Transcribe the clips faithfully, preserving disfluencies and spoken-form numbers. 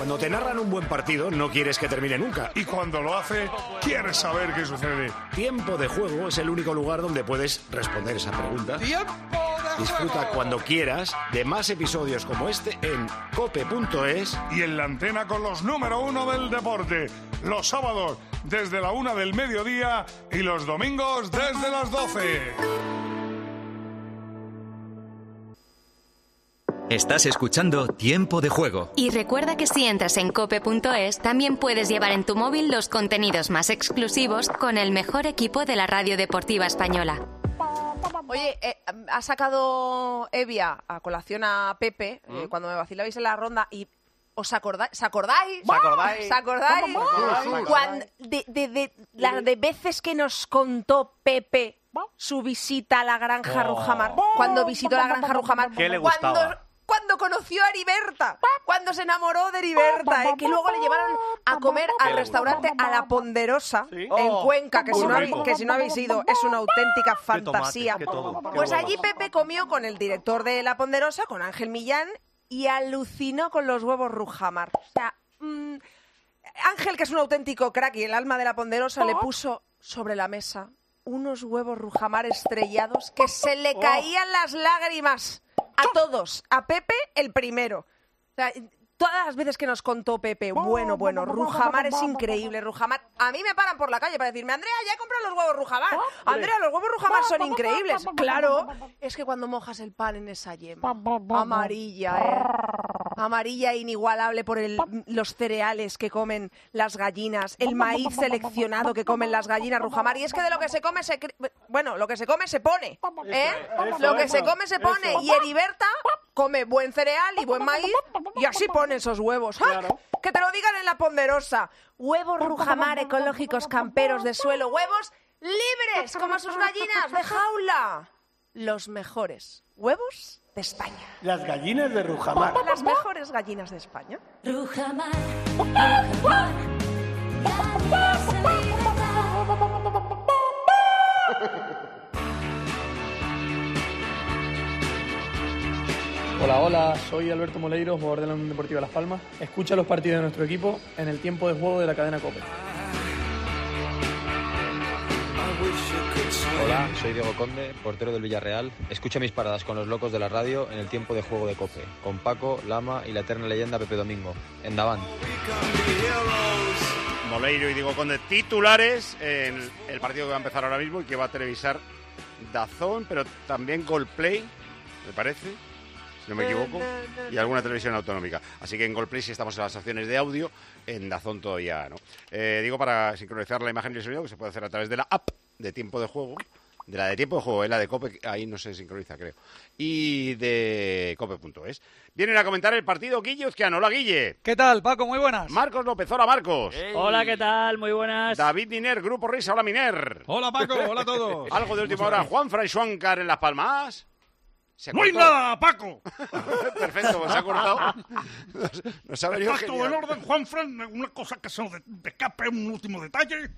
Cuando te narran un buen partido, no quieres que termine nunca. Y cuando lo hace, quieres saber qué sucede. Tiempo de Juego es el único lugar donde puedes responder esa pregunta. ¡Tiempo de Disfruta juego! cuando quieras de más episodios como este en cope punto es. Y en la antena con los número uno del deporte. Los sábados desde la una del mediodía y los domingos desde las doce. Estás escuchando Tiempo de Juego. Y recuerda que si entras en cope punto es, también puedes llevar en tu móvil los contenidos más exclusivos con el mejor equipo de la radio deportiva española. Oye, eh, ha sacado Evia a colación a Pepe ¿Mm? eh, cuando me vacilabais en la ronda y... ¿Os acordáis? ¿Se acordáis? ¿Se acordáis? ¿Se acordáis? ¿Cómo, cómo? Cuando, de, de, de, las de veces que nos contó Pepe su visita a la granja Oh. Rujamar. Cuando visitó la granja Rujamar. ¿Qué le Cuando, gustaba? cuando conoció a Heriberta. Cuando se enamoró de Heriberta. eh, que luego le llevaron a comer ¿Qué al le restaurante gustaba? A la Ponderosa ¿Sí? en Oh, Cuenca. Que si, no muy habéis, rico. que si no habéis ido, es una auténtica Qué tomate, fantasía. qué todo, qué Pues huevos. allí Pepe comió con el director de La Ponderosa, con Ángel Millán, y alucinó con los huevos Rujamar. O sea, mm, Ángel, que es un auténtico crack y el alma de La Ponderosa, le puso sobre la mesa unos huevos Rujamar estrellados que se le caían las lágrimas a todos. A Pepe, el primero. O sea, todas las veces que nos contó Pepe, bueno, bueno, Rujamar es increíble, Rujamar. A mí me paran por la calle para decirme, Andrea, ya he comprado los huevos Rujamar. Andrea, los huevos Rujamar son increíbles. Claro, es que cuando mojas el pan en esa yema, amarilla, ¿eh? Amarilla e inigualable por el, los cereales que comen las gallinas, el maíz seleccionado que comen las gallinas Rujamar. Y es que de lo que se come se... cri- Bueno, lo que se come se pone, ¿eh? Lo que se come se pone. Y Heriberta come buen cereal y buen maíz y así pone esos huevos. ¡Ah! Que te lo digan en La Ponderosa. Huevos Rujamar ecológicos camperos de suelo. Huevos libres, como sus gallinas de jaula. Los mejores huevos de España. Las gallinas de Rujamar. Las mejores gallinas de España. Rujamar, Rujamar, gallinas de Hola, hola, soy Alberto Moleiro, jugador de la Unión Deportiva Las Palmas. Escucha los partidos de nuestro equipo en el tiempo de juego de la cadena COPE. Hola, soy Diego Conde, portero del Villarreal. Escucha mis paradas con los locos de la radio en el tiempo de juego de COPE, con Paco, Lama y la eterna leyenda Pepe Domingo, en Davant. Moleiro y Diego Conde titulares en el partido que va a empezar ahora mismo y que va a televisar DAZN, pero también Golplay, me parece, si no me equivoco, y alguna televisión autonómica. Así que en Golplay sí estamos en las opciones de audio, en DAZN todavía no. Eh, digo, para sincronizar la imagen y el sonido, que se puede hacer a través de la app de tiempo de juego, de la de tiempo de juego, eh, la de COPE, ahí no se sincroniza, creo, y de cope punto es. Vienen a comentar el partido Guille Uzquiano. Hola, Guille. ¿Qué tal, Paco? Muy buenas. Marcos López. Hola, Marcos. Hey. Hola, ¿qué tal? Muy buenas. David Miner, Grupo Risa. Hola, Miner. Hola, Paco. Hola a todos. Algo de última hora. Juan Fran Schwancar en Las Palmas. ¡No hay nada, Paco! Perfecto, pues se ha cortado. Nos, nos ha venido Está todo en orden, Juan Fran. Una cosa que se nos de- escape, un último detalle.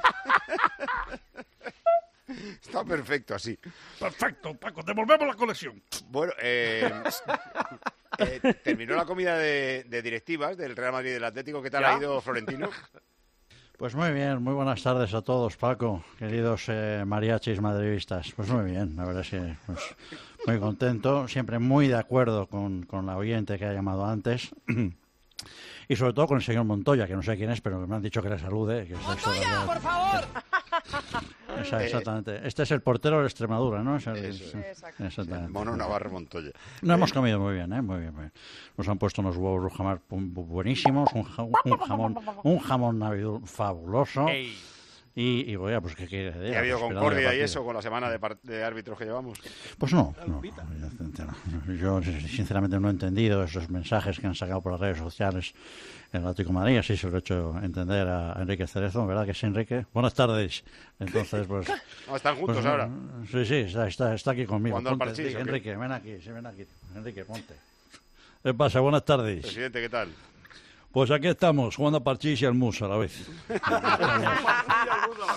Está perfecto así. Perfecto, Paco. Devolvemos la colección. Bueno, eh, eh, terminó la comida de, de directivas del Real Madrid y del Atlético. ¿Qué tal ¿Ya? ha ido, Florentino? Pues muy bien, muy buenas tardes a todos, Paco, queridos eh, mariachis madridistas. Pues muy bien, la verdad es que pues, muy contento, siempre muy de acuerdo con, con la oyente que ha llamado antes. Y sobre todo con el señor Montoya, que no sé quién es, pero me han dicho que le salude. Que ¡Montoya, por favor! Esa, exactamente. Este es el portero de Extremadura, ¿no? Es el- Eso es. sí, exactamente. Mono Navarro Montoya. No hemos comido muy bien, ¿eh? Muy bien, muy bien. Nos han puesto unos huevos Rujamar bu- bu- buenísimos, un, ja- un jamón, un jamón navidu fabuloso. Ey. Y, y bueno, pues qué quiere decir. ¿Y ha habido Pues, esperando el concordia y partido. eso con la semana de, par- de árbitros que llevamos? Pues no, no, no. Yo sinceramente no he entendido esos mensajes que han sacado por las redes sociales en el Atlético de Madrid, así se lo he hecho entender a Enrique Cerezo, ¿verdad que sí, Enrique? Buenas tardes. Entonces, pues... No, están juntos pues, ahora. Sí, sí, está, está, está aquí conmigo. ¿Jugando al Ponte, parchís, o qué? Enrique, ven aquí, sí, ven aquí. Enrique, ponte. ¿Qué pasa? Buenas tardes. Presidente, ¿qué tal? Pues aquí estamos, jugando a parchís y al mus a la vez.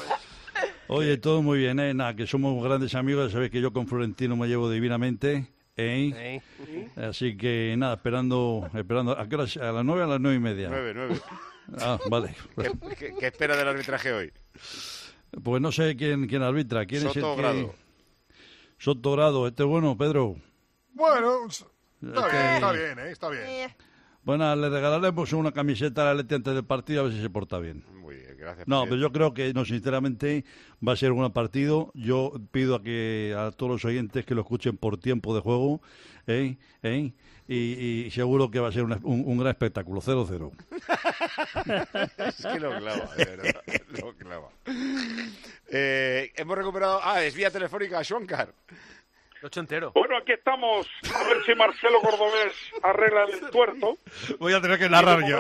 Oye, todo muy bien, ¿eh? Nada, que somos grandes amigos, sabéis que yo con Florentino me llevo divinamente ¿eh? ¿Eh? Así que nada, esperando, esperando. ¿A qué hora? ¿A las nueve o a las nueve y media? Nueve, nueve. Ah, vale. ¿Qué, qué, qué espera del arbitraje hoy? Pues no sé quién, quién arbitra. ¿Quién Soto es el Grado. que... Soto Grado. Este es bueno, Pedro. Bueno, está Este- bien, está bien, ¿eh? Está bien. Bueno, le regalaremos una camiseta al Atleti antes del partido a ver si se porta bien. Muy bien, gracias. No, presidente. pero yo creo que, no, sinceramente, va a ser un buen partido. Yo pido a que a todos los oyentes que lo escuchen por tiempo de juego, ¿eh? ¿eh? Y, y seguro que va a ser una- un, un gran espectáculo. cero cero. Es que lo clava, de verdad, lo clava. Eh, hemos recuperado... Ah, es vía telefónica a Schwankar. Ocho entero. Bueno, aquí estamos. A ver si Marcelo Cordobés arregla el tuerto. Voy a tener que narrar yo.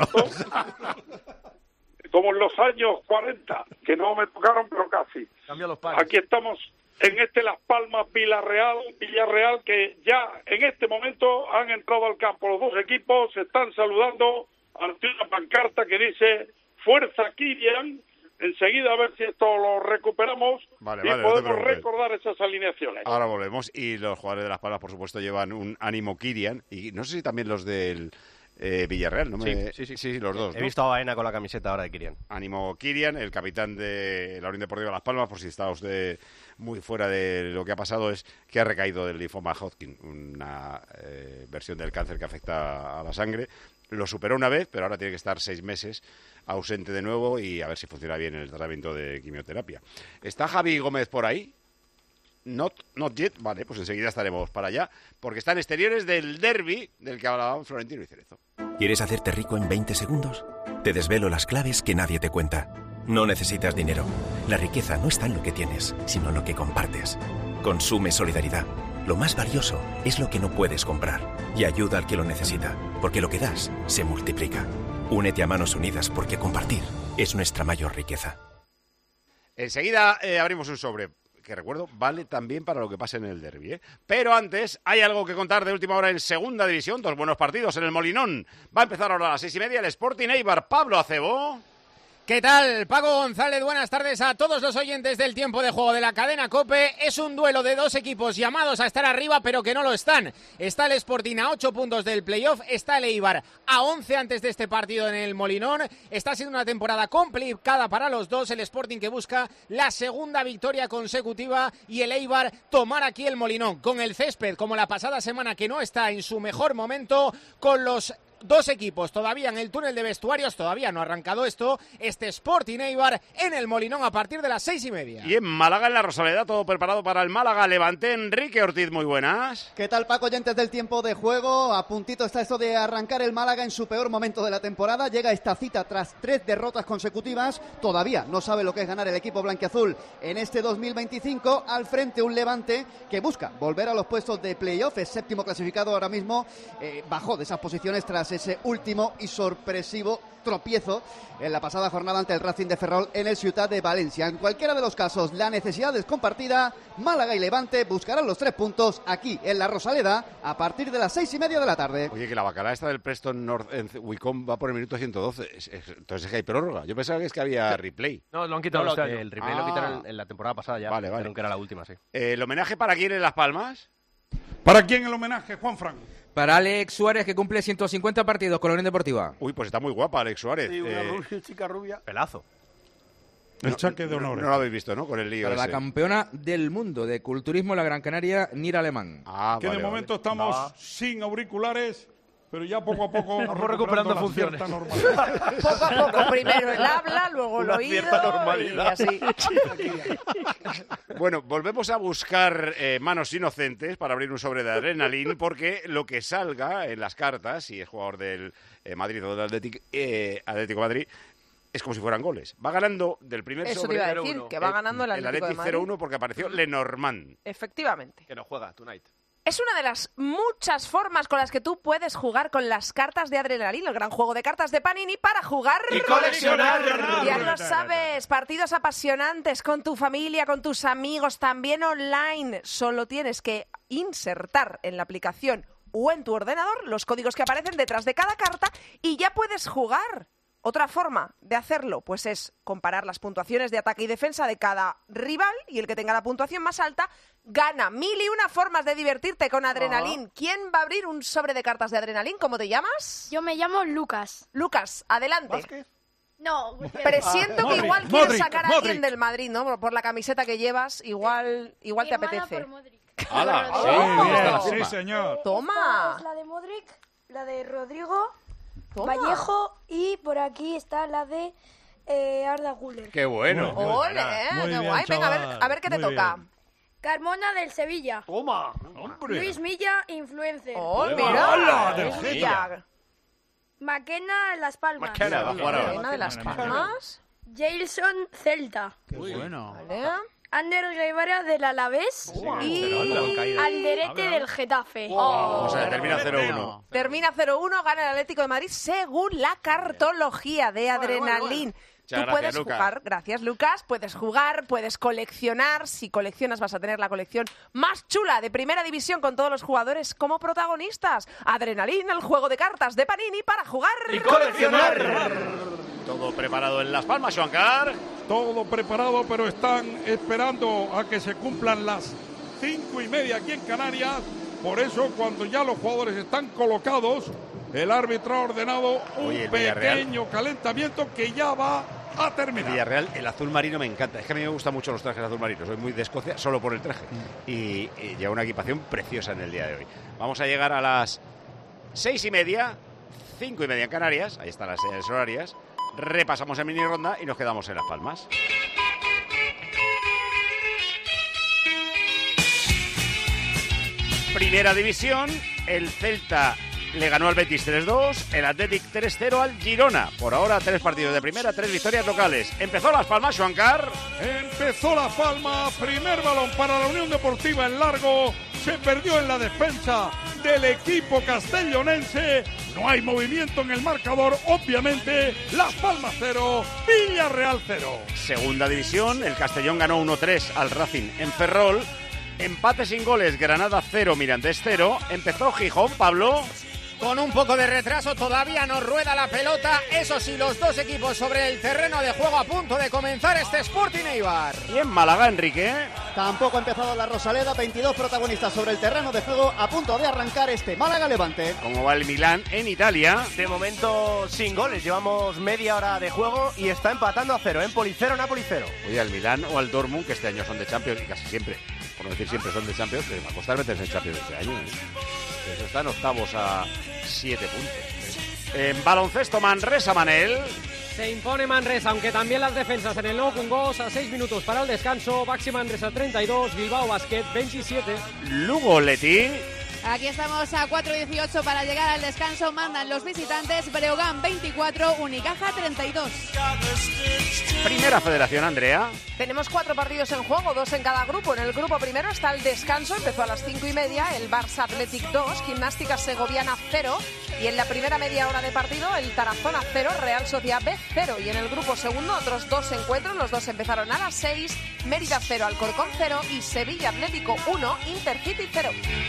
Como en los años cuarenta, que no me tocaron, pero casi. Cambia los pares. Aquí estamos en este Las Palmas, Villarreal, Villarreal, que ya en este momento han entrado al campo los dos equipos, se están saludando ante una pancarta que dice Fuerza Kirian. Enseguida a ver si esto lo recuperamos Vale, y vale, no te podemos preocupes. recordar esas alineaciones. Ahora volvemos. Y los jugadores de Las Palmas, por supuesto, llevan un ánimo Kirian. Y no sé si también los del eh, Villarreal, ¿no? Me... Sí, sí, sí. Sí, los dos, He ¿no? visto a Baena con la camiseta ahora de Kirian. Ánimo Kirian, el capitán de la Unión Deportiva Las Palmas, por si está usted muy fuera de lo que ha pasado, es que ha recaído del linfoma Hodgkin, una eh, versión del cáncer que afecta a la sangre. Lo superó una vez, pero ahora tiene que estar seis meses ausente de nuevo y a ver si funciona bien el tratamiento de quimioterapia. ¿Está Javi Gómez por ahí? Not, not yet. Vale, pues enseguida estaremos para allá, porque están exteriores del derbi del que hablaban Florentino y Cerezo. ¿Quieres hacerte rico en veinte segundos? Te desvelo las claves que nadie te cuenta. No necesitas dinero. La riqueza no está en lo que tienes, sino en lo que compartes. Consume solidaridad. Lo más valioso es lo que no puedes comprar. Y ayuda al que lo necesita, porque lo que das se multiplica. Únete a Manos Unidas, porque compartir es nuestra mayor riqueza. Enseguida eh, abrimos un sobre, que recuerdo, vale también para lo que pase en el derbi, ¿eh? Pero antes, hay algo que contar de última hora en Segunda División, dos buenos partidos en el Molinón. Va a empezar ahora a las seis y media el Sporting Eibar. Pablo Acebo. ¿Qué tal? Paco González, buenas tardes a todos los oyentes del tiempo de juego de la cadena COPE. Es un duelo de dos equipos llamados a estar arriba, pero que no lo están. Está el Sporting a ocho puntos del playoff, está el Eibar a once antes de este partido en el Molinón. Está siendo una temporada complicada para los dos, el Sporting que busca la segunda victoria consecutiva y el Eibar tomar aquí el Molinón, con el césped como la pasada semana que no está en su mejor momento, con los dos equipos todavía en el túnel de vestuarios, todavía no ha arrancado esto, este Sporting Eibar en el Molinón a partir de las seis y media. Y en Málaga, en la Rosaleda, todo preparado para el Málaga Levante. Enrique Ortiz, muy buenas. ¿Qué tal, Paco? Oyentes del tiempo de juego, a puntito está esto de arrancar el Málaga en su peor momento de la temporada. Llega esta cita tras tres derrotas consecutivas, todavía no sabe lo que es ganar el equipo blanquiazul en este dos mil veinticinco, al frente un Levante que busca volver a los puestos de playoff, es séptimo clasificado ahora mismo, eh, bajó de esas posiciones tras ese último y sorpresivo tropiezo en la pasada jornada ante el Racing de Ferrol en el Ciutat de Valencia. En cualquiera de los casos, la necesidad es compartida. Málaga y Levante buscarán los tres puntos aquí en la Rosaleda a partir de las seis y media de la tarde. Oye, que la bacalá esta del Preston North en Wycombe va por el minuto ciento doce. Es- es- entonces es que hay prórroga. Yo pensaba que es que había replay. No, lo han quitado No, este lo- año. El replay Ah. lo quitaron en, en la temporada pasada ya. Vale, vale. Dijeron que era la última, sí. Eh, ¿El homenaje para quién en Las Palmas? ¿Para quién el homenaje, Juanfran? Para Alex Suárez, que cumple ciento cincuenta partidos con la Unión Deportiva. Uy, pues está muy guapa Alex Suárez. Sí, una Eh, rubia, chica rubia. Pelazo. El chaque de honor. No, no lo habéis visto, ¿no? Con el lío Para la ese. campeona del mundo de culturismo, la Gran Canaria, Nira Alemán. Ah, que de momento estamos sin auriculares, pero ya poco a poco Vamos recuperando la funciones. cierta normalidad. Poco a poco, primero el habla, luego el Una oído cierta y normalidad. así. Bueno, volvemos a buscar eh, manos inocentes para abrir un sobre de adrenalina, porque lo que salga en las cartas, si es jugador del eh, Madrid o del Atlético, eh, Atlético de Madrid, es como si fueran goles. Va ganando del primer Eso te sobre iba a decir, que va ganando el Atlético de Atleti Madrid. cero uno porque apareció Lenormand. Efectivamente. Que no juega, tonight. Es una de las muchas formas con las que tú puedes jugar con las cartas de Adrenalina, el gran juego de cartas de Panini para jugar Y coleccionar. Ya lo sabes, partidos apasionantes con tu familia, con tus amigos, también online. Solo tienes que insertar en la aplicación o en tu ordenador los códigos que aparecen detrás de cada carta y ya puedes jugar. Otra forma de hacerlo pues es comparar las puntuaciones de ataque y defensa de cada rival y el que tenga la puntuación más alta gana. Mil y una formas de divertirte con Adrenalin. ¿Quién va a abrir un sobre de cartas de Adrenalin? ¿Cómo te llamas? Yo me llamo Lucas. Lucas, adelante. ¿Vázquez? No. Presiento Ah, que Modric, igual quieres Modric, sacar a Modric. alguien del Madrid, ¿no? Por, por la camiseta que llevas, igual, igual te Firmada apetece. por Modric. ¡Hala! Oh, Sí, bien, está la sí, firma. señor. Toma. Esta es la de Modric, la de Rodrigo, Toma. Vallejo y por aquí está la de eh, Arda Güler. ¡Qué bueno! Ole, eh, Muy qué bien, guay. Venga, a ver, chaval, a ver qué te muy toca. bien. Carmona del Sevilla. Toma. Luis Milla, influencer. Oh, Toma. mira. ¡Hala, de Luis Sevilla! Milla. Maquena, Las Palmas. Maquena, va a jugar ahora. Maquena de Las Palmas. Jailson, Celta. Qué bueno. Vale. Ander Guevara del Alavés y Alderete del Getafe. O sea, termina cero uno. Termina cero uno, gana el Atlético de Madrid según la cartología de Adrenalin. Muchas Tú gracias, puedes Lucas. jugar, gracias Lucas, puedes jugar, puedes coleccionar. Si coleccionas vas a tener la colección más chula de Primera División con todos los jugadores como protagonistas. Adrenalin, el juego de cartas de Panini para jugar Y coleccionar. Todo preparado en Las Palmas, Joancar. Todo preparado, pero están esperando a que se cumplan las cinco y media aquí en Canarias. Por eso, cuando ya los jugadores están colocados, el árbitro ha ordenado un Oye, el Villarreal. pequeño calentamiento que ya va a terminar. Villarreal, el azul marino me encanta. Es que a mí me gustan mucho los trajes azul marino. Soy muy de Escocia solo por el traje. Y, y lleva una equipación preciosa en el día de hoy. Vamos a llegar a las seis y media, cinco y media en Canarias. Ahí están las señales horarias. Repasamos en mini ronda y nos quedamos en Las Palmas. Primera división, el Celta le ganó al Betis tres dos, el Athletic tres cero al Girona. Por ahora, tres partidos de primera, tres victorias locales. Empezó Las Palmas, Joancar. Empezó La Palma, primer balón para la Unión Deportiva en largo. Se perdió en la defensa del equipo castellonense. No hay movimiento en el marcador, obviamente. Las Palmas cero, Villarreal cero. Segunda división, el Castellón ganó uno tres al Racing en Ferrol. Empate sin goles, Granada cero, Mirandés cero. Empezó Gijón, Pablo. Con un poco de retraso todavía nos rueda la pelota. Eso sí, los dos equipos sobre el terreno de juego a punto de comenzar este Sporting Eibar. Y en Málaga, Enrique. Tampoco ha empezado la Rosaleda, veintidós protagonistas sobre el terreno de juego a punto de arrancar este Málaga-Levante. ¿Cómo va el Milán en Italia? De momento sin goles, llevamos media hora de juego y está empatando a cero, Empoli cero, Napoli cero. Oye, al Milán o al Dortmund, que este año son de Champions y casi siempre, por no decir siempre son de Champions, que va a costar meterse en Champions este año. ¿eh? Eso está en octavos a siete puntos. En baloncesto, Manresa, Manel. Se impone Manresa, aunque también las defensas en el nuevo Cungos a seis minutos para el descanso. Baxi Manresa treinta y dos, Bilbao Basket veintisiete. Lugo, Leti. Aquí estamos a cuatro dieciocho para llegar al descanso. Mandan los visitantes. Breogán veinticuatro, Unicaja treinta y dos. Primera Federación, Andrea. Tenemos cuatro partidos en juego, dos en cada grupo. En el grupo primero está el descanso, empezó a las cinco y media, el Barça Athletic dos, Gimnástica Segoviana cero. Y en la primera media hora de partido, el Tarazona cero, Real Sociedad B cero. Y en el grupo segundo, otros dos encuentros, los dos empezaron a las seis, Mérida cero, Alcorcón cero y Sevilla Atlético uno, Intercity cero.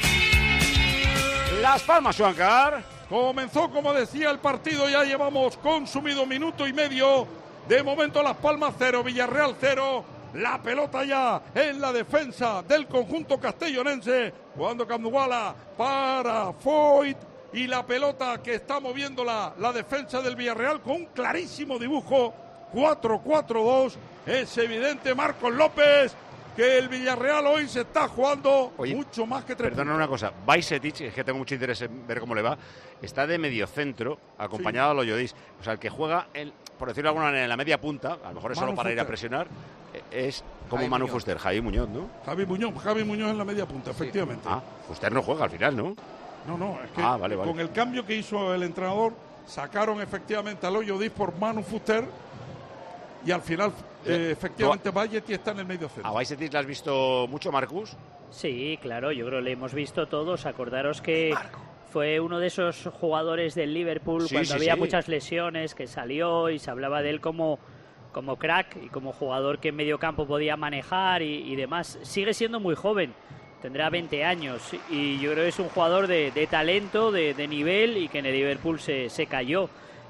Las Palmas, Joancar. Comenzó, como decía, el partido, ya llevamos consumido minuto y medio. De momento Las Palmas cero, Villarreal cero. La pelota ya en la defensa del conjunto castellonense. Jugando Canduala para Foyt. Y la pelota que está moviendo la, la defensa del Villarreal con un clarísimo dibujo. cuatro cuatro dos. Es evidente, Marcos López, que el Villarreal hoy se está jugando Oye, mucho más que tres Perdona una cosa, Bajcetic, es que tengo mucho interés en ver cómo le va, está de mediocentro, acompañado Sí. a Loyodis. O sea, el que juega, en, por decirlo de alguna manera, en la media punta, a lo mejor es solo Manu para ir a Fuster. presionar, eh, es como Javi Manu Muñoz. Fuster, Javi Muñoz, ¿no? Javi Muñoz, Javi Muñoz en la media punta, efectivamente. Ah, Fuster no juega al final, ¿no? No, no, es que Ah, vale, vale. con el cambio que hizo el entrenador, sacaron efectivamente a Loyodis por Manu Fuster y al final, eh, efectivamente, Valletti está en el medio centro. ¿A Bajcetic la has visto mucho, Marcus? Sí, claro, yo creo que le hemos visto todos. Acordaros que fue uno de esos jugadores del Liverpool Sí, cuando sí, había sí. muchas lesiones, que salió y se hablaba de él como, como crack y como jugador que en medio campo podía manejar y, y demás. Sigue siendo muy joven, tendrá veinte años y yo creo que es un jugador de, de talento, de, de nivel y que en el Liverpool se, se cayó.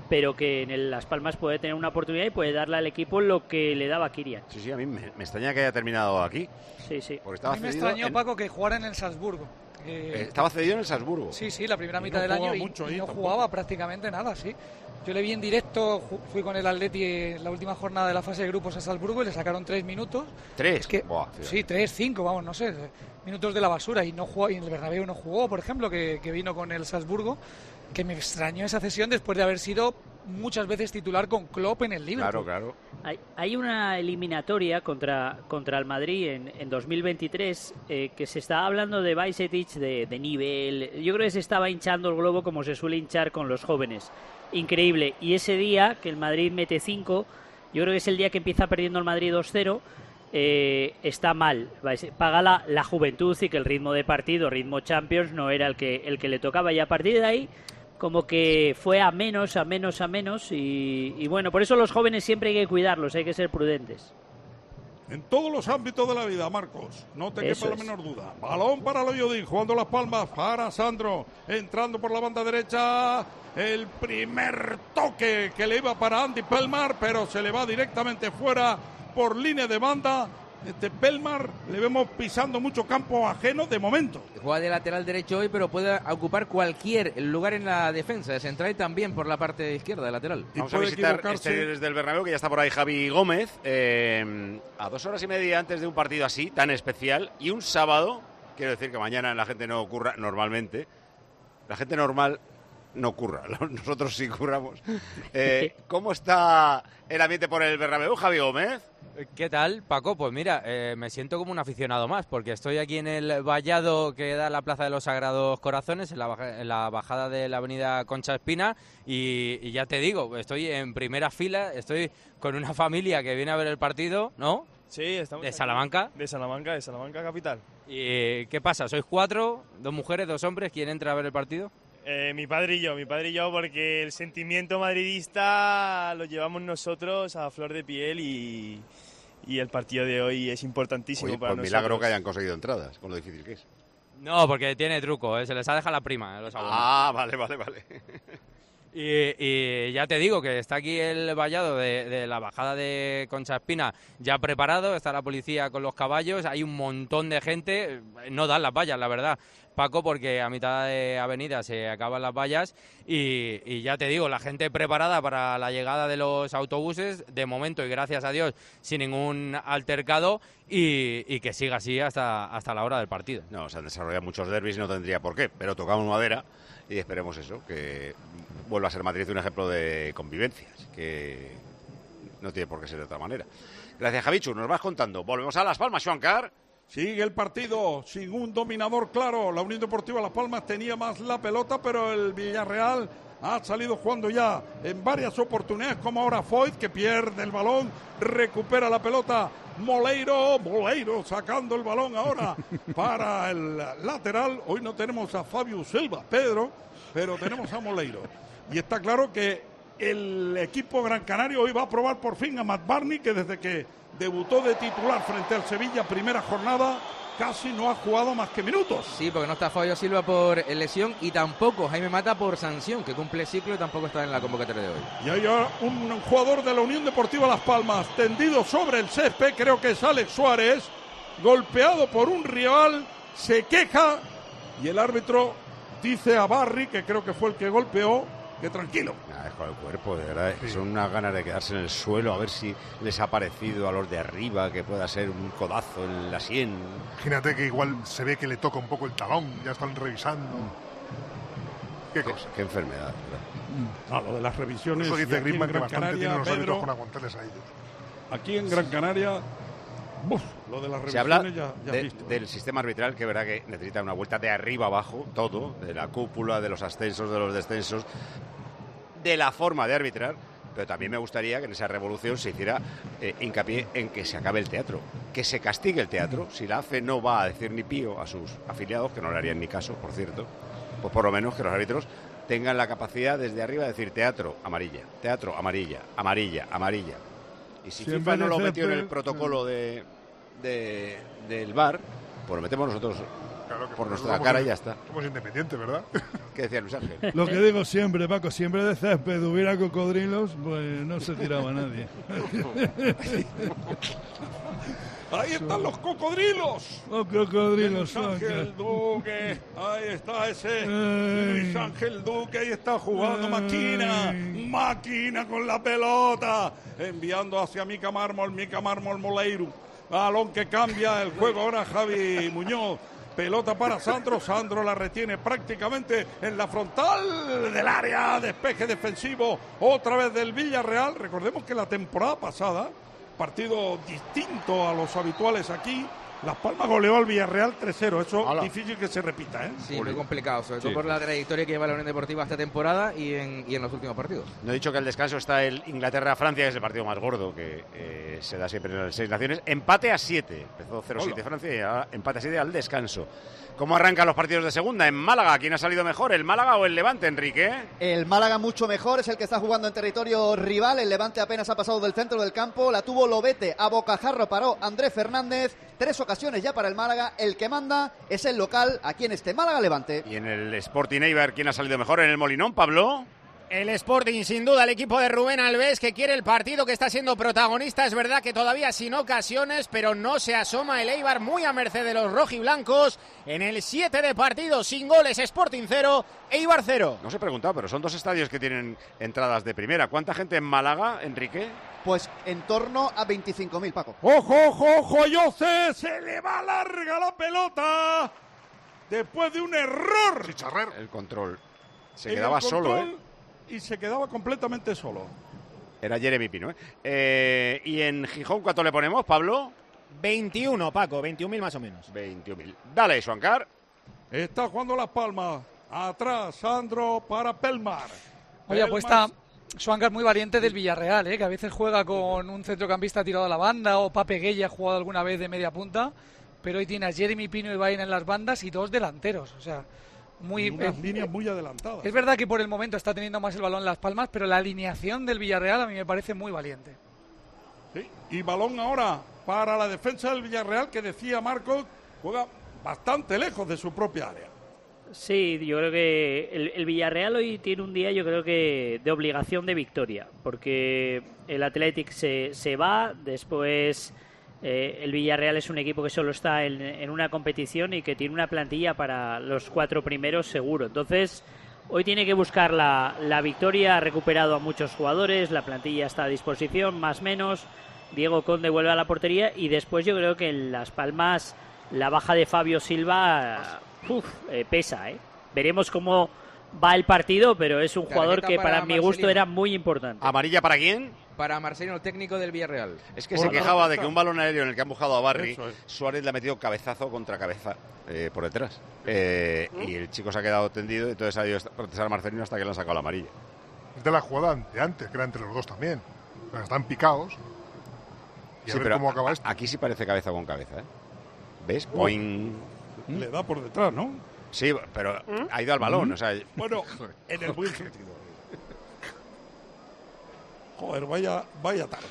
pero que en el Las Palmas puede tener una oportunidad y puede darle al equipo lo que le daba Kirian. Sí, sí, a mí me, me extraña que haya terminado aquí. Sí, sí. Porque estaba a mí me cedido extrañó, en- Paco, que jugara en el Salzburgo. eh, estaba cedido en el Salzburgo. Sí, sí, la primera Y mitad no del año jugaba y, mucho y ahí no tampoco. jugaba prácticamente nada, sí. Yo le vi en directo, ju- fui con el Atleti en la última jornada de la fase de grupos a Salzburgo y le sacaron tres minutos. ¿Tres? Es que, Buah, fíjate. sí, tres, cinco, vamos, no sé, minutos de la basura. Y no jugó, y en el Bernabéu no jugó, por ejemplo, que, que vino con el Salzburgo, que me extrañó esa cesión después de haber sido muchas veces titular con Klopp en el Liverpool. Claro, claro. Hay, hay una eliminatoria contra, contra el Madrid en, en dos mil veintitrés eh, que se está hablando de Bajcetic, de, de nivel. Yo creo que se estaba hinchando el globo como se suele hinchar con los jóvenes. Increíble. Y ese día que el Madrid mete cinco, yo creo que es el día que empieza perdiendo el Madrid dos cero, eh, está mal. Paga la, la juventud y que el ritmo de partido, ritmo Champions, no era el que, el que le tocaba. Y a partir de ahí, como que fue a menos, a menos, a menos. Y, y bueno, por eso los jóvenes siempre hay que cuidarlos, hay que ser prudentes. En todos los ámbitos de la vida, Marcos. No te Eso quepa la es. menor duda. Balón para Loyodín, jugando las palmas para Sandro. Entrando por la banda derecha. El primer toque que le iba para Andy Pelmar, pero se le va directamente fuera por línea de banda. Este Pelmar le vemos pisando mucho campo ajeno de momento. Juega de lateral derecho hoy, pero puede ocupar cualquier lugar en la defensa, de central y también por la parte izquierda de lateral. Vamos a visitar exteriores del Bernabéu, que ya está por ahí Javi Gómez, eh, a dos horas y media antes de un partido así, tan especial, y un sábado, quiero decir que mañana la gente no ocurra normalmente, la gente normal no curra, nosotros sí curramos. Eh, ¿Cómo está el ambiente por el Bernabéu, Javi Gómez? ¿Qué tal, Paco? Pues mira, eh, me siento como un aficionado más, porque estoy aquí en el vallado que da a la Plaza de los Sagrados Corazones, en la, baja- en la bajada de la avenida Concha Espina, y, y ya te digo, estoy en primera fila, estoy con una familia que viene a ver el partido, ¿no? Sí, estamos ¿De aquí. Salamanca? De Salamanca, de Salamanca capital. ¿Y qué pasa? ¿Sois cuatro? ¿Dos mujeres, dos hombres? ¿Quién entra a ver el partido? Eh, mi padre y yo, mi padre y yo, porque el sentimiento madridista lo llevamos nosotros a flor de piel y, y el partido de hoy es importantísimo Oye, para pues nosotros. milagro que hayan conseguido entradas, con lo difícil que es. No, porque tiene truco, ¿eh? Se les ha dejado la prima, ¿eh? Los abonos. Ah, vale, vale, vale. Y, y ya te digo que está aquí el vallado de, de la bajada de Concha Espina ya preparado, está la policía con los caballos, hay un montón de gente, no dan las vallas, la verdad, Paco, porque a mitad de avenida se acaban las vallas y, y ya te digo, la gente preparada para la llegada de los autobuses, de momento y gracias a Dios, sin ningún altercado y, y que siga así hasta, hasta la hora del partido. No, se han desarrollado muchos derbis y no tendría por qué, pero tocamos madera y esperemos eso, que vuelva a ser Madrid un ejemplo de convivencias, que no tiene por qué ser de otra manera. Gracias, Javichu, nos vas contando. Volvemos a Las Palmas, Juancar. Sigue el partido sin un dominador claro. La Unión Deportiva Las Palmas tenía más la pelota, pero el Villarreal ha salido jugando ya en varias oportunidades, como ahora Foyt, que pierde el balón, recupera la pelota. Moleiro, Moleiro sacando el balón ahora para el lateral. Hoy no tenemos a Fabio Silva, Pedro, pero tenemos a Moleiro. Y está claro que el equipo Gran Canario hoy va a probar por fin a Matt Barney, que desde que debutó de titular frente al Sevilla, primera jornada, casi no ha jugado más que minutos. Sí, porque no está Fabio Silva por lesión y tampoco Jaime Mata por sanción, que cumple ciclo y tampoco está en la convocatoria de hoy. Y hay ahora un jugador de la Unión Deportiva Las Palmas tendido sobre el césped, creo que es Alex Suárez, golpeado por un rival, se queja y el árbitro dice a Barry, que creo que fue el que golpeó, que tranquilo. Nah, es con el cuerpo, de verdad, es que son unas ganas de quedarse en el suelo, a ver si les ha parecido a los de arriba que pueda ser un codazo en la sien. Imagínate que igual se ve que le toca un poco el talón, ya están revisando. ¿Qué cosa? Qué enfermedad, ¿verdad? No, lo de las revisiones. Eso y dice aquí en Griezmann, que Gran bastante Canaria, tienen los árbitros Pedro, con aguantarles a ellos. Aquí en Gran Canaria, uf, lo de las revisiones Se habla ya, ya de- has visto. del sistema arbitral, que es verdad que necesita una vuelta de arriba abajo, todo, de la cúpula, de los ascensos, de los descensos, de la forma de arbitrar, pero también me gustaría que en esa revolución se hiciera eh, hincapié en que se acabe el teatro, que se castigue el teatro. Si la A F E no va a decir ni pío a sus afiliados, que no le harían ni caso, por cierto, pues por lo menos que los árbitros tengan la capacidad desde arriba de decir teatro, amarilla, teatro, amarilla, amarilla, amarilla. Y si Siempre FIFA no lo en metió en el césped, protocolo de, de- del V A R, pues lo metemos nosotros Claro que por por nuestra somos cara in- y ya está. Somos independientes, ¿verdad? ¿Qué decía Luis Ángel? Lo que digo siempre, Paco, si en vez de césped hubiera cocodrilos, pues no se tiraba nadie. Ahí están los cocodrilos. Los cocodrilos, Luis Ángel Oscar. Duque, ahí está ese Ay. Luis Ángel Duque, ahí está jugando Máquina, Máquina con la pelota, enviando hacia Mica Mármol, Mica Mármol Moleiro, balón que cambia el juego ahora Javi Muñoz. Pelota para Sandro, Sandro la retiene prácticamente en la frontal del área, despeje defensivo otra vez del Villarreal. Recordemos que la temporada pasada, partido distinto a los habituales aquí, Las Palmas goleó al Villarreal tres cero, eso es difícil que se repita, ¿eh? Sí, muy complicado, sobre todo Sí. por la trayectoria que lleva la Unión Deportiva esta temporada y en, y en los últimos partidos. No he dicho que al descanso está el Inglaterra-Francia, que es el partido más gordo que eh, se da siempre en las seis naciones. Empate a siete. Empezó cero siete Francia y ahora empate a siete al descanso. ¿Cómo arrancan los partidos de segunda? En Málaga, ¿quién ha salido mejor? ¿El Málaga o el Levante, Enrique? El Málaga mucho mejor, es el que está jugando en territorio rival. El Levante apenas ha pasado del centro del campo. La tuvo Lobete, a bocajarro paró Andrés Fernández. Tres ocasiones ya para el Málaga. El que manda es el local aquí en este Málaga-Levante. Y en el Sporting Eibar, ¿quién ha salido mejor? ¿En el Molinón, Pablo? El Sporting, sin duda, el equipo de Rubén Alves, que quiere el partido, que está siendo protagonista. Es verdad que todavía sin ocasiones, pero no se asoma el Eibar, muy a merced de los rojiblancos. En el siete de partido, sin goles, Sporting cero, Eibar cero. No se he preguntado, pero son dos estadios que tienen entradas de primera. ¿Cuánta gente en Málaga, Enrique? Pues en torno a veinticinco mil, Paco. ¡Ojo, ojo, ojo! José, se le va larga la pelota después de un error. El control. Se En quedaba el solo, control, ¿eh? Y se quedaba completamente solo. Era Jeremy Pino, ¿eh? ¿eh? Y en Gijón, ¿cuánto le ponemos, Pablo? veintiuno, Paco, veintiún mil más o menos. veintiún mil. Dale, Suancar. Está jugando Las Palmas. Atrás, Sandro para Pelmar. Oye, Pelmar- apuesta Schwankar muy valiente del Villarreal, ¿eh? Que a veces juega con un centrocampista tirado a la banda, o Pape Gueye ha jugado alguna vez de media punta, pero hoy tiene a Jeremy Pino y Baena en las bandas y dos delanteros, o sea, muy... Unas eh, líneas muy adelantadas. Es verdad que por el momento está teniendo más el balón Las Palmas, pero la alineación del Villarreal a mí me parece muy valiente. Sí, y balón ahora para la defensa del Villarreal, que decía Marcos, juega bastante lejos de su propia área. Sí, yo creo que el, el Villarreal hoy tiene un día, yo creo que de obligación de victoria, porque el Athletic se, se va, después eh, el Villarreal es un equipo que solo está en, en una competición y que tiene una plantilla para los cuatro primeros seguro. Entonces, hoy tiene que buscar la, la victoria, ha recuperado a muchos jugadores, la plantilla está a disposición, más o menos. Diego Conde vuelve a la portería y después yo creo que en Las Palmas la baja de Fabio Silva uf, eh, pesa, ¿eh? Veremos cómo va el partido, pero es un jugador Tarjeta que para para mi gusto Marcelino. era muy importante. ¿Amarilla para quién? Para Marcelino, el técnico del Villarreal. Es que se quejaba de que un balón aéreo en el que han buscado a Barry, Suárez le ha metido cabezazo contra cabeza eh, por detrás. Eh, y el chico se ha quedado tendido y entonces ha ido a protestar a Marcelino hasta que le han sacado la amarilla. Es de la jugada de antes, que era entre los dos también. O sea, están picados. Y a Sí, ver pero cómo acaba esto. aquí sí parece cabeza con cabeza, ¿eh? ¿Ves? Boing. Le da por detrás, ¿no? Sí, pero ha ido al balón, o sea... Bueno, en el buen sentido. Joder, vaya, vaya tarde.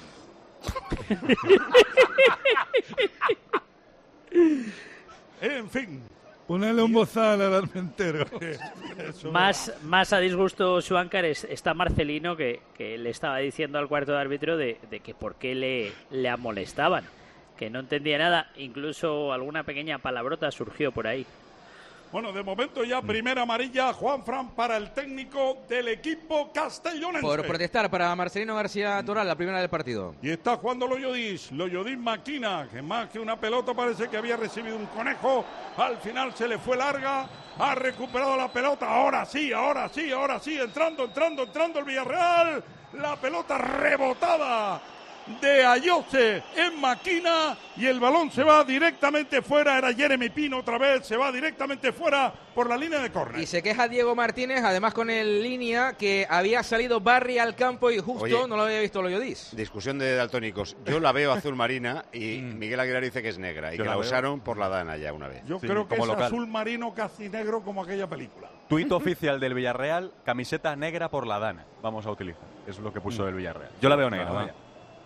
En fin. Ponele un bozal al Armentero. Más, más a disgusto Schwankar es, está Marcelino, que, que le estaba diciendo al cuarto de árbitro de, de que por qué le, le amonestaban, que no entendía nada, incluso alguna pequeña palabrota surgió por ahí. Bueno, de momento ya primera amarilla, Juan Fran, para el técnico del equipo castellonense. Por protestar para Marcelino García Toral, la primera del partido. Y está jugando Loyodis, Loyodis Maquina, que más que una pelota parece que había recibido un conejo. Al final se le fue larga, ha recuperado la pelota. Ahora sí, ahora sí, ahora sí, entrando, entrando, entrando el Villarreal. La pelota rebotada de Ayose en Maquina y el balón se va directamente fuera. Era Jeremy Pino otra vez, se va directamente fuera por la línea de córner. Y se queja Diego Martínez, además con el línea, que había salido Barry al campo y justo Oye, no lo había visto Loyodis. Discusión de daltónicos. Yo la veo azul marina y Miguel Aguilar dice que es negra y Yo que la la veo. usaron por la Dana ya una vez. Yo Sí, creo que como es local. azul marino casi negro como aquella película. Tuit oficial del Villarreal, camiseta negra por la Dana. Vamos a utilizar. Es lo que puso el Villarreal. Yo la veo negra, Ah. vaya.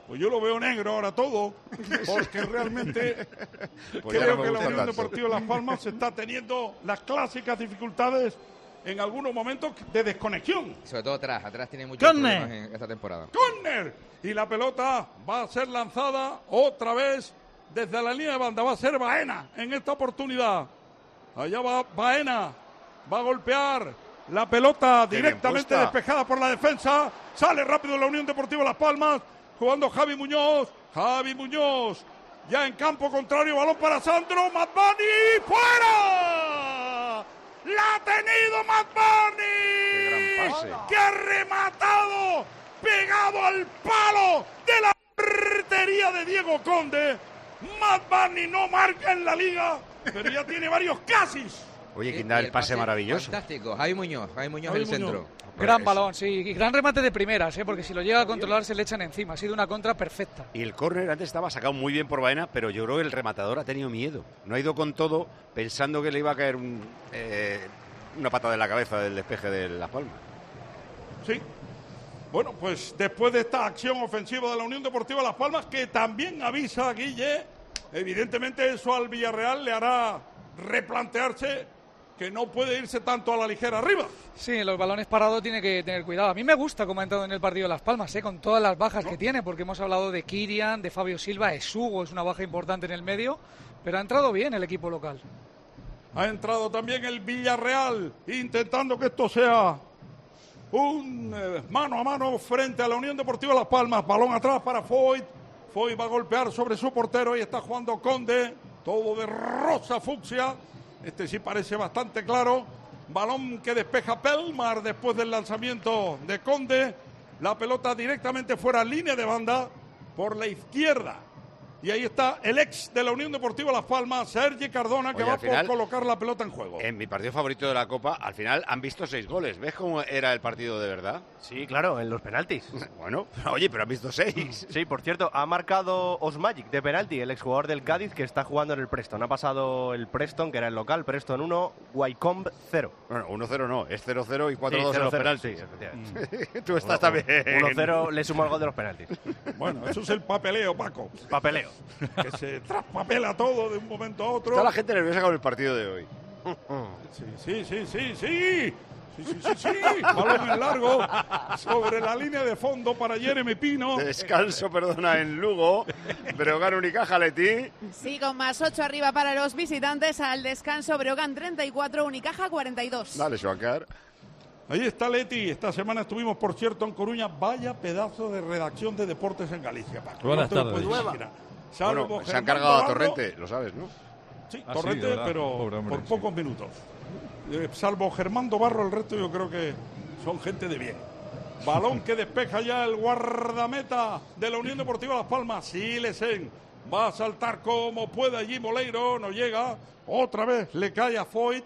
Pues yo lo veo negro ahora todo, porque realmente Pues ya creo no me que la gusta Unión tanto. Deportiva Las Palmas está teniendo las clásicas dificultades en algunos momentos de desconexión. Sobre todo atrás, atrás tiene muchos ¡Córner! problemas en esta temporada. ¡Córner! Y la pelota va a ser lanzada otra vez desde la línea de banda. Va a ser Baena en esta oportunidad. Allá va Baena. Va a golpear la pelota Qué bien directamente puesta. despejada por la defensa. Sale rápido la Unión Deportiva Las Palmas. Jugando Javi Muñoz. Javi Muñoz. Ya en campo contrario. Balón para Sandro. Madbani. ¡Fuera! ¡La ha tenido Madbani! Qué gran pase. ¡Que ha rematado! Pegado al palo de la portería de Diego Conde. Madbani no marca en la liga, pero ya tiene varios casis. Oye, ¿quién da el pase maravilloso? Fantástico, Javi Muñoz, Javi Muñoz Javi el Muñoz. centro. Gran balón, sí, y gran remate de primeras, ¿eh? Porque si lo llega a controlar se le echan encima. Ha sido una contra perfecta. Y el córner antes estaba sacado muy bien por Baena, pero yo creo que el rematador ha tenido miedo. No ha ido con todo pensando que le iba a caer un, eh, una pata de la cabeza del despeje de Las Palmas. Sí. Bueno, pues después de esta acción ofensiva de la Unión Deportiva Las Palmas, que también avisa a Guille, evidentemente eso al Villarreal le hará replantearse que no puede irse tanto a la ligera arriba. Sí, los balones parados tiene que tener cuidado. A mí me gusta cómo ha entrado en el partido de Las Palmas, ¿eh? Con todas las bajas que tiene, porque hemos hablado de Kirian, de Fabio Silva, Esugo es una baja importante en el medio, pero ha entrado bien el equipo local. Ha entrado también el Villarreal, intentando que esto sea un eh, mano a mano frente a la Unión Deportiva Las Palmas. Balón atrás para Foyt. Foyt va a golpear sobre su portero y está jugando Conde. Todo de rosa fucsia. Este sí parece bastante claro. Balón que despeja Pelmar después del lanzamiento de Conde. La pelota directamente fuera, línea de banda por la izquierda. Y ahí está el ex de la Unión Deportiva Las Palmas, Sergi Cardona, que Oye, va al final- a colocar la pelota en juego. En mi partido favorito de la Copa, al final han visto seis goles. ¿Ves cómo era el partido de verdad? Sí, claro, en los penaltis. Bueno, oye, pero han visto seis. Sí, por cierto, ha marcado Osmajic de penalti, el exjugador del Cádiz que está jugando en el Preston. Ha pasado el Preston, que era el local, Preston uno, Wycombe cero. Bueno, uno cero no, es cero cero y cuatro dos Sí, en los cero cero, penaltis. sí, efectivamente. Tú estás también. uno cero le suma el gol de los penaltis. Bueno, eso es el papeleo, Paco. Papeleo. Que se traspapela todo de un momento a otro. Está la gente nerviosa con el partido de hoy. Sí, sí, sí, sí, sí. Sí, sí, sí, sí. Balón en largo sobre la línea de fondo para Jeremy Pino. Descanso, perdona, en Lugo. Breogán Unicaja Leti. Sí, con más ocho arriba para los visitantes al descanso. Breogán treinta y cuatro, Unicaja cuarenta y dos. Dale, Joacar. Ahí está Leti. Esta semana estuvimos, por cierto, en Coruña. Vaya pedazo de redacción de deportes en Galicia, Paco. No Buenas te lo tardes. puedes imaginar. Salvo Bueno, se han Germán cargado a Navarro. Torrente, lo sabes, ¿no? Sí, Ah, sí, Torrente, de verdad. pero Pobre hombre, por sí. pocos minutos. Eh, salvo Germán Barro, el resto yo creo que son gente de bien. Balón que despeja ya el guardameta de la Unión Deportiva Las Palmas. Silesen va a saltar como puede allí Moleiro, no llega. Otra vez le cae a Foyt.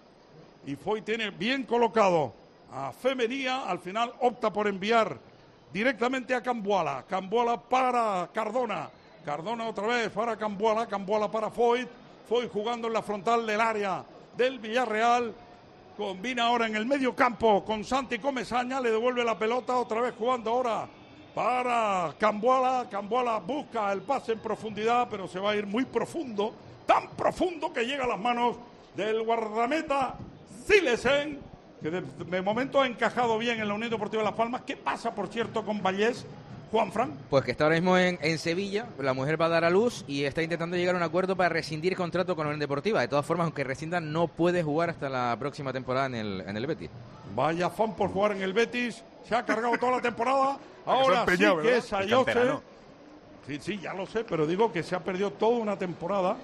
Y Foyt tiene bien colocado a Femenía. Al final opta por enviar directamente a Cambuala. Cambuala para Cardona. Cardona otra vez para Cambuala. Cambuala para Foyt. Foyt jugando en la frontal del área del Villarreal. Combina ahora en el medio campo con Santi Comesaña. Le devuelve la pelota. Otra vez jugando ahora para Cambuala. Cambuala busca el pase en profundidad, pero se va a ir muy profundo. Tan profundo que llega a las manos del guardameta Silesen, que de, de momento ha encajado bien en la Unión Deportiva Las Palmas. ¿Qué pasa, por cierto, con Vallés, Juanfran? Pues que está ahora mismo en, en Sevilla, la mujer va a dar a luz y está intentando llegar a un acuerdo para rescindir contrato con la Unión Deportiva. De todas formas, aunque rescinda, no puede jugar hasta la próxima temporada en el, en el Betis. Vaya fan por jugar en el Betis. Se ha cargado toda la temporada. Se ha Ahora sí empeñado, que ¿verdad? es Ayose. Sí, sí, ya lo sé, pero digo que se ha perdido toda una temporada.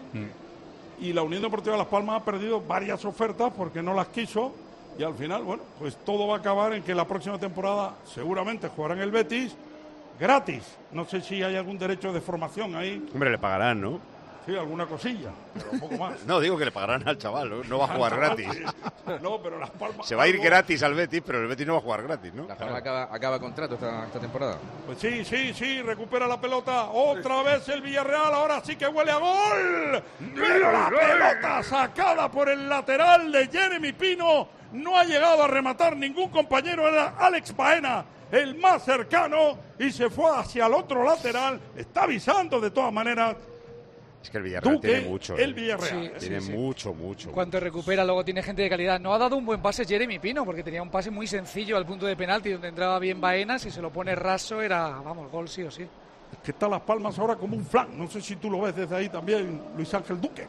Y la Unión Deportiva Las Palmas ha perdido varias ofertas porque no las quiso. Y al final, bueno, pues todo va a acabar en que la próxima temporada seguramente jugará en el Betis gratis. No sé si hay algún derecho de formación ahí. Hombre, le pagarán, ¿no? Sí, alguna cosilla, pero un poco más. No, digo que le pagarán al chaval, ¿no? No va a jugar Al chaval, gratis. sí. No, pero Las Palmas... Se va a ir algo- gratis al Betis, pero el Betis no va a jugar gratis, ¿no? La Palma acaba, acaba contrato esta, esta temporada. Pues sí, sí, sí, recupera la pelota. Otra vez el Villarreal, ahora sí que huele a gol. Pero la pelota sacada por el lateral de Jeremy Pino. No ha llegado a rematar ningún compañero, era Alex Baena el más cercano y se fue hacia el otro lateral. Está avisando de todas maneras. Es que el Villarreal Duque, tiene mucho. el ¿eh? Villarreal. Sí, ¿eh? Tiene sí, sí. mucho, mucho. En cuanto recupera, luego tiene gente de calidad. No ha dado un buen pase Jeremy Pino, porque tenía un pase muy sencillo al punto de penalti, donde entraba bien Baena. Si se lo pone raso, era, vamos, gol sí o sí. Es que está Las Palmas ahora como un flan. No sé si tú lo ves desde ahí también, Luis Ángel Duque.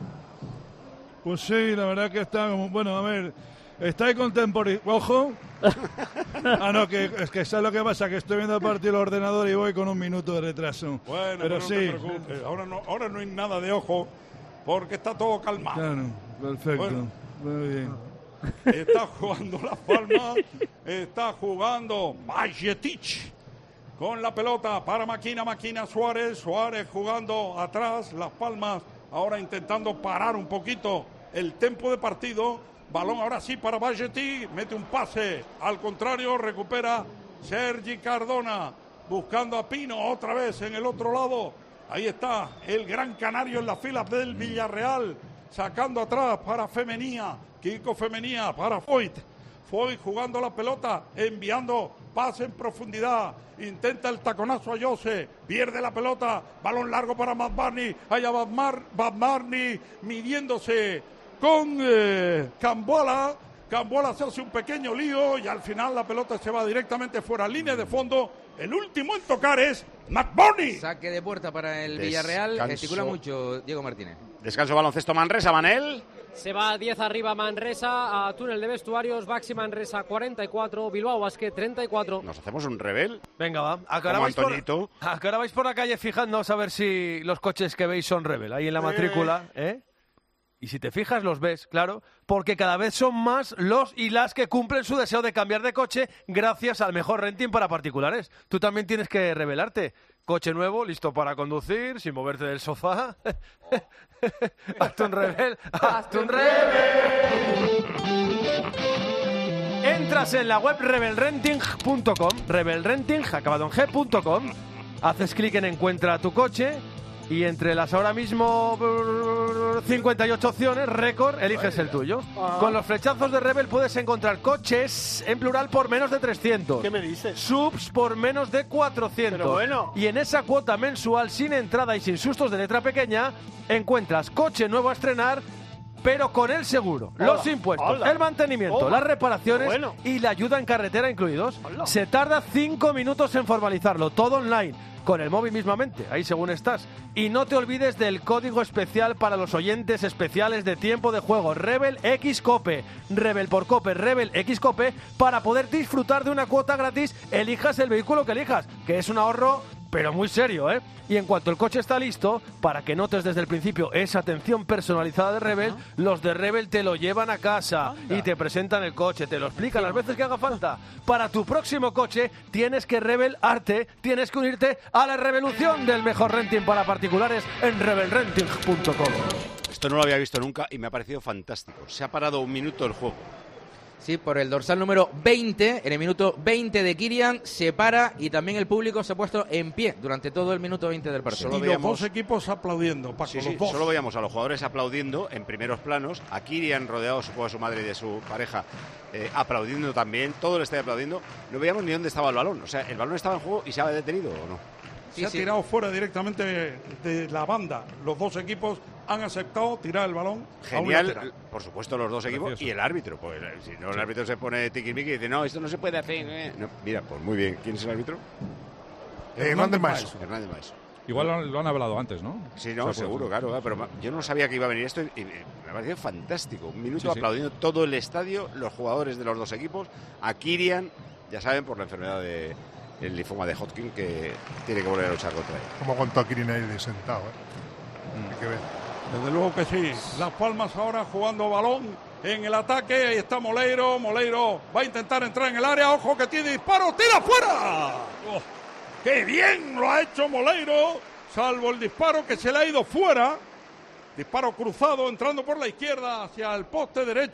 Pues sí, la verdad que está como... Bueno, a ver, está ahí contemporáneo. Ojo. Ah, no, que es que ¿sabes lo que pasa? Que estoy viendo el partido del ordenador y voy con un minuto de retraso. Bueno, pero no sí. te preocupes. Ahora no, ahora no hay nada de ojo, porque está todo calmado. Claro, perfecto. Bueno. Muy bien. Está jugando Las Palmas, está jugando Bajetic con la pelota para Maquina, Maquina Suárez, Suárez jugando atrás, Las Palmas ahora intentando parar un poquito el tempo de partido, balón ahora sí para Bajetic, mete un pase, al contrario recupera Sergi Cardona, buscando a Pino otra vez en el otro lado, ahí está el gran canario en las filas del Villarreal, sacando atrás para Femenía, Kiko Femenía para Foyt. Foyt jugando la pelota, enviando pase en profundidad. Intenta el taconazo a Jose, pierde la pelota, balón largo para Matt Barney. Allá va Matt Barney midiéndose con eh, Cambola. Cambola se hace un pequeño lío y al final la pelota se va directamente fuera, línea de fondo. El último en tocar es Matt Barney. Saque de puerta para el Descanso. Villarreal. Gesticula mucho Diego Martínez. Descanso baloncesto Manresa, Manel. Se va diez arriba Manresa, a túnel de vestuarios, Baxi Manresa cuarenta y cuatro, Bilbao Basket treinta y cuatro. Nos hacemos un rebel. Venga, va. ¿A qué hora Como vais por, Antoñito. a qué hora vais por la calle fijándoos a ver si los coches que veis son rebel? Ahí en la matrícula, ¿eh? Y si te fijas, los ves, claro, porque cada vez son más los y las que cumplen su deseo de cambiar de coche gracias al mejor renting para particulares. Tú también tienes que revelarte. Coche nuevo, listo para conducir, sin moverte del sofá. Hazte un rebel, hazte un rebel. Entras en la web rebel renting punto com, rebel renting, acabado en g punto com. Haces clic en Encuentra tu coche. Y entre las ahora mismo cincuenta y ocho opciones, récord, eliges el tuyo. Ah. Con los flechazos de Rebel puedes encontrar coches en plural por menos de trescientos. ¿Qué me dices? Subs por menos de cuatrocientos. Pero bueno. Y en esa cuota mensual, sin entrada y sin sustos de letra pequeña, encuentras coche nuevo a estrenar, pero con el seguro, Hola. los impuestos, Hola. el mantenimiento, Hola. las reparaciones Bueno. y la ayuda en carretera incluidos. Hola. Se tarda cinco minutos en formalizarlo, todo online, con el móvil mismamente, ahí según estás. Y no te olvides del código especial para los oyentes especiales de Tiempo de Juego, Rebel X Cope. Rebel por Cope, Rebel X Cope, para poder disfrutar de una cuota gratis, elijas el vehículo que elijas, que es un ahorro pero muy serio, ¿eh? Y en cuanto el coche está listo, para que notes desde el principio esa atención personalizada de Rebel, los de Rebel te lo llevan a casa Anda. y te presentan el coche, te lo explican las veces que haga falta. Para tu próximo coche tienes que Rebel Arte, tienes que unirte a la revolución del mejor renting para particulares en rebel renting punto com. Esto no lo había visto nunca y me ha parecido fantástico. Se ha parado un minuto el juego. Sí, por el dorsal número veinte, en el minuto veinte de Kirian, se para y también el público se ha puesto en pie durante todo el minuto veinte del partido. Y los dos equipos aplaudiendo, Paco, Sí, los sí, dos. solo veíamos a los jugadores aplaudiendo en primeros planos, a Kirian rodeado, supongo, de su madre y de su pareja, eh, aplaudiendo también, todo el estadio aplaudiendo. No veíamos ni dónde estaba el balón, o sea, ¿el balón estaba en juego y se había detenido o no? Se sí, ha sí. tirado fuera directamente de la banda. Los dos equipos han aceptado tirar el balón. Genial, por supuesto, los dos equipos. Precioso. Y el árbitro. Pues si no, el árbitro se pone tiquismiqui y dice, no, esto no se puede hacer. Eh. No, mira, pues muy bien. ¿Quién es el árbitro? Eh, Hernández Maeso. Hernández Maeso. Igual lo han, lo han hablado antes, ¿no? Sí, no, seguro, claro. Pero yo no sabía que iba a venir esto y, y me ha parecido fantástico. Un minuto sí, sí. aplaudiendo todo el estadio, los jugadores de los dos equipos. A Kirian, ya saben, por la enfermedad de... el linfoma de Hodgkin, que tiene que volver a luchar contra él. Como aguantó a Kirin ahí de sentado, ¿eh? Mm. Hay que ver. Desde luego que sí. Las Palmas ahora jugando balón en el ataque. Ahí está Moleiro. Moleiro va a intentar entrar en el área. Ojo que tiene disparo. ¡Tira fuera! Oh, ¡qué bien lo ha hecho Moleiro! Salvo el disparo que se le ha ido fuera. Disparo cruzado entrando por la izquierda hacia el poste derecho.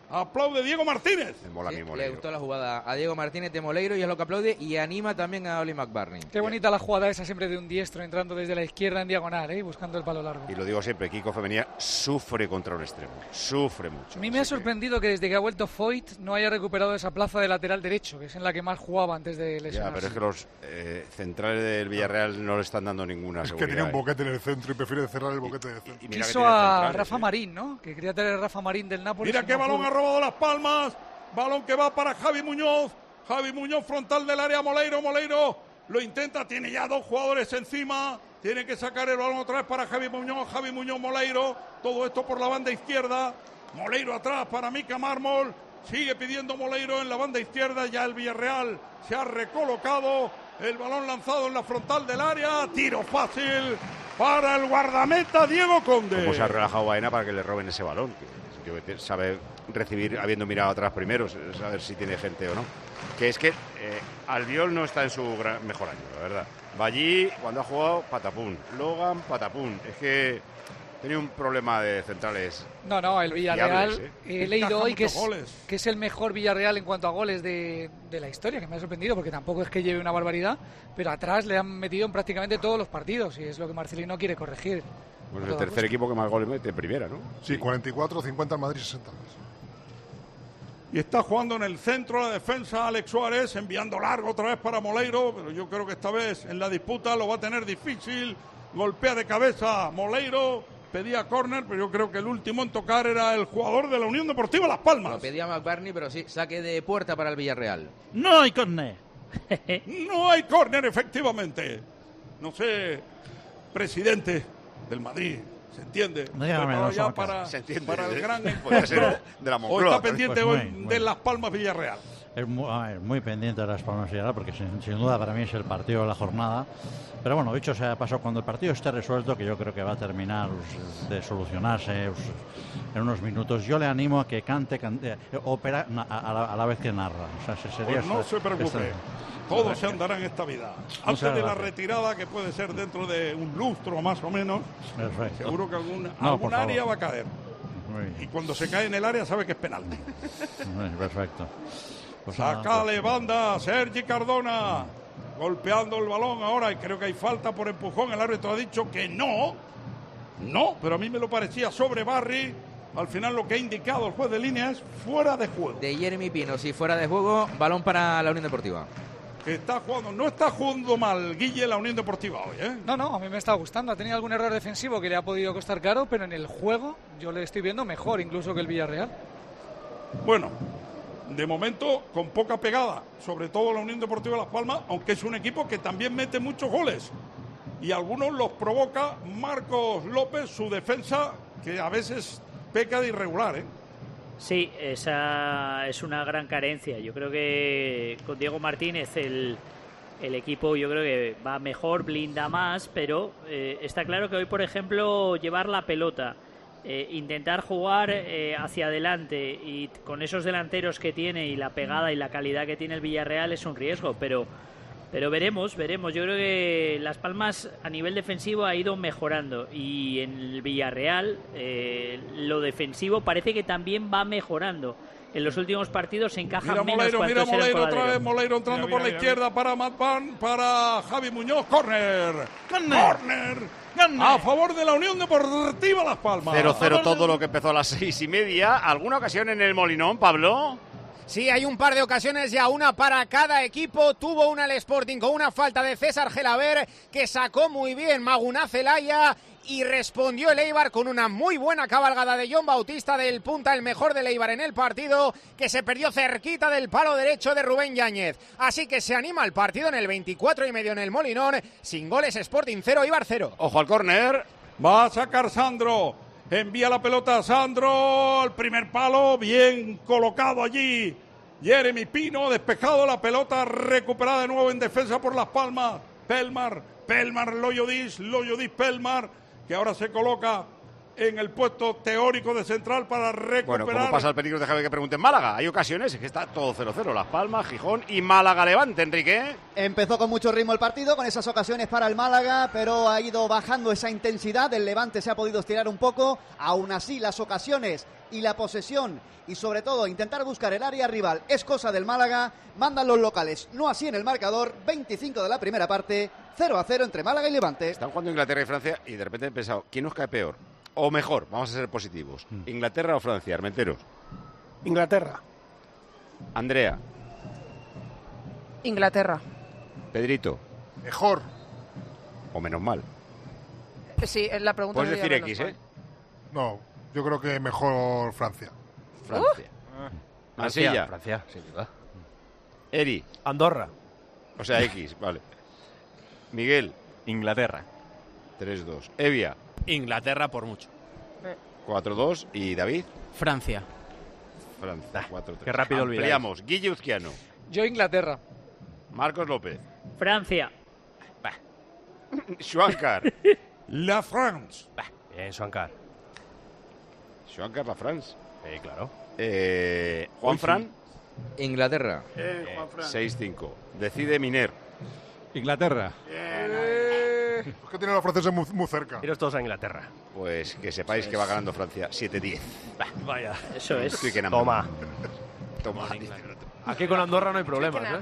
Aplaude Diego Martínez. Sí, le gustó la jugada a Diego Martínez de Moleiro y es lo que aplaude y anima también a Oli McBurney. Qué bonita la jugada esa siempre de un diestro entrando desde la izquierda en diagonal, ¿eh? Buscando el palo largo. Y lo digo siempre, Kiko Femenía sufre contra un extremo, sufre mucho. A mí me ha sorprendido que desde que ha vuelto Foyt no haya recuperado esa plaza de lateral derecho, que es en la que más jugaba antes de lesionarse. Ya, pero es que los eh, centrales del Villarreal no le están dando ninguna es seguridad. que tenía un boquete en el centro y prefiere cerrar el boquete de centro. Y mira Quiso a Rafa Marín, ¿no? Que quería tener a Rafa Marín del Nápoles. Mira qué balón ha robado Las Palmas. Balón que va para Javi Muñoz. Javi Muñoz frontal del área. Moleiro, Moleiro lo intenta. Tiene ya dos jugadores encima. Tiene que sacar el balón otra vez para Javi Muñoz. Javi Muñoz, Moleiro. Todo esto por la banda izquierda. Moleiro atrás para Mica Mármol. Sigue pidiendo Moleiro en la banda izquierda. Ya el Villarreal se ha recolocado. El balón lanzado en la frontal del área. Tiro fácil para el guardameta Diego Conde. Cómo se ha relajado Baena para que le roben ese balón. Que, que sabe recibir habiendo mirado atrás primero, saber si tiene gente o no. Que es que eh, Albiol no está en su gran, mejor año, la verdad. Va allí, cuando ha jugado, patapún. Logan, patapún. Es que tenía un problema de centrales. No, no, el Villarreal, fiables, ¿eh? He leído hoy que es, que es el mejor Villarreal en cuanto a goles de, de la historia, que me ha sorprendido porque tampoco es que lleve una barbaridad, pero atrás le han metido en prácticamente todos los partidos y es lo que Marcelino quiere corregir. Bueno, es el tercer equipo que más goles mete en primera, ¿no? Sí, cuarenta y cuatro, cincuenta en Madrid, sesenta. Y está jugando en el centro la defensa Alex Suárez, enviando largo otra vez para Moleiro, pero yo creo que esta vez en la disputa lo va a tener difícil. Golpea de cabeza Moleiro, pedía córner, pero yo creo que el último en tocar era el jugador de la Unión Deportiva Las Palmas. Lo pedía McBurney, pero sí, saque de puerta para el Villarreal. No hay córner. No hay córner, efectivamente. No sé, presidente del Madrid, ¿se entiende? Dígame, no ya somos para, Se entiende, para el ¿eh? gran Podría ser de la o Moncloa. está pendiente Pues hoy muy, muy. de Las Palmas Villarreal. Es muy, a ver, muy pendiente de Las Palmas Villarreal porque sin, sin duda para mí es el partido de la jornada. Pero bueno, dicho sea paso, cuando el partido esté resuelto, que yo creo que va a terminar pues, de solucionarse pues, en unos minutos, yo le animo a que cante, cante eh, opera na, a, la, a la vez que narra. O sea, sería Pues no esta- se preocupe, esta- todo se andará en esta vida. Antes Muchas de la gracias. retirada, que puede ser dentro de un lustro más o menos, Perfecto. seguro que algún, No, algún por favor. área va a caer. Muy bien, Y cuando se cae en el área sabe que es penalti. muy bien, perfecto. Pues nada, Sacale banda, Sergi Cardona, golpeando el balón ahora y creo que hay falta por empujón. El árbitro ha dicho que no, no, pero a mí me lo parecía sobre Barry. Al final lo que ha indicado el juez de línea es fuera de juego. De Jeremy Pino, si fuera de juego, balón para la Unión Deportiva. Está jugando, no está jugando mal Guille la Unión Deportiva hoy, ¿eh? No, no, a mí me está gustando. Ha tenido algún error defensivo que le ha podido costar caro, pero en el juego yo le estoy viendo mejor incluso que el Villarreal. Bueno, de momento con poca pegada, sobre todo la Unión Deportiva Las Palmas, aunque es un equipo que también mete muchos goles. Y algunos los provoca Marcos López, su defensa, que a veces peca de irregular, ¿eh? Sí, esa es una gran carencia. Yo creo que con Diego Martínez el, el equipo yo creo que va mejor, blinda más, pero eh, está claro que hoy, por ejemplo, llevar la pelota, eh, intentar jugar eh, hacia adelante y con esos delanteros que tiene y la pegada y la calidad que tiene el Villarreal es un riesgo, pero pero veremos, veremos. Yo creo que Las Palmas a nivel defensivo ha ido mejorando y en el Villarreal eh, lo defensivo parece que también va mejorando. En los últimos partidos se encaja Mira menos Moleiro, cuando mira es el Moleiro otra encoladero. vez, Moleiro entrando Mira, por la mira, izquierda para Matpan, para Javi Muñoz, córner. Córner. A favor de la Unión Deportiva Las Palmas. cero cero todo lo que empezó a las seis y media. ¿Alguna ocasión en el Molinón, Pablo? Sí, hay un par de ocasiones ya, una para cada equipo. Tuvo una el Sporting con una falta de César Gelaber que sacó muy bien Maguná Zelaya y respondió el Eibar con una muy buena cabalgada de John Bautista del punta, el mejor del Eibar en el partido, que se perdió cerquita del palo derecho de Rubén Yáñez. Así que se anima el partido en el veinticuatro y medio en el Molinón, sin goles Sporting cero, Eibar cero. Ojo al córner. Va a sacar Sandro. Envía la pelota a Sandro al primer palo, bien colocado allí. Jeremy Pino, despejado la pelota, recuperada de nuevo en defensa por Las Palmas. Pelmar, Pelmar, Loyodis, Loyodis, Pelmar, que ahora se coloca en el puesto teórico de central para recuperar. Bueno, ¿cómo pasa el peligro? Déjame que pregunte en Málaga. Hay ocasiones, es que está todo cero cero. Las Palmas, Gijón y Málaga-Levante, Enrique. Empezó con mucho ritmo el partido, con esas ocasiones para el Málaga, pero ha ido bajando esa intensidad. El Levante se ha podido estirar un poco. Aún así, las ocasiones y la posesión y sobre todo intentar buscar el área rival es cosa del Málaga. Mandan los locales, no así en el marcador. veinticinco de la primera parte, cero a cero entre Málaga y Levante. Están jugando Inglaterra y Francia y de repente he pensado, ¿quién nos cae peor? O mejor, vamos a ser positivos. Mm. ¿Inglaterra o Francia, Armenteros? Inglaterra. Andrea. Inglaterra. Pedrito. Mejor. O menos mal. Sí, es la pregunta. Puedes decir X, ¿eh? No, yo creo que mejor Francia. Francia. Uh. Marsella. Francia, sin duda. Eri. Andorra. O sea, X, vale. Miguel. Inglaterra. tres dos. Evia. Inglaterra por mucho. cuatro dos. ¿Y David? Francia. Francia, cuatro tres. Qué rápido olvidáis. Ampliamos. Guille Uzquiano. Yo Inglaterra. Marcos López. Francia. Schwankar. La France. Bien, Schwankar. Schwankar, la France. Sí, claro. Eh, Juan Fran. Inglaterra. Eh, Juan Fran. seis cinco. Decide Miner. Inglaterra. Es que tiene a los franceses muy, muy cerca. Iros todos a Inglaterra. Pues que sepáis que va ganando Francia siete diez. Vaya. Eso es. Toma. Toma. Aquí con Andorra no hay problemas, ¿ves?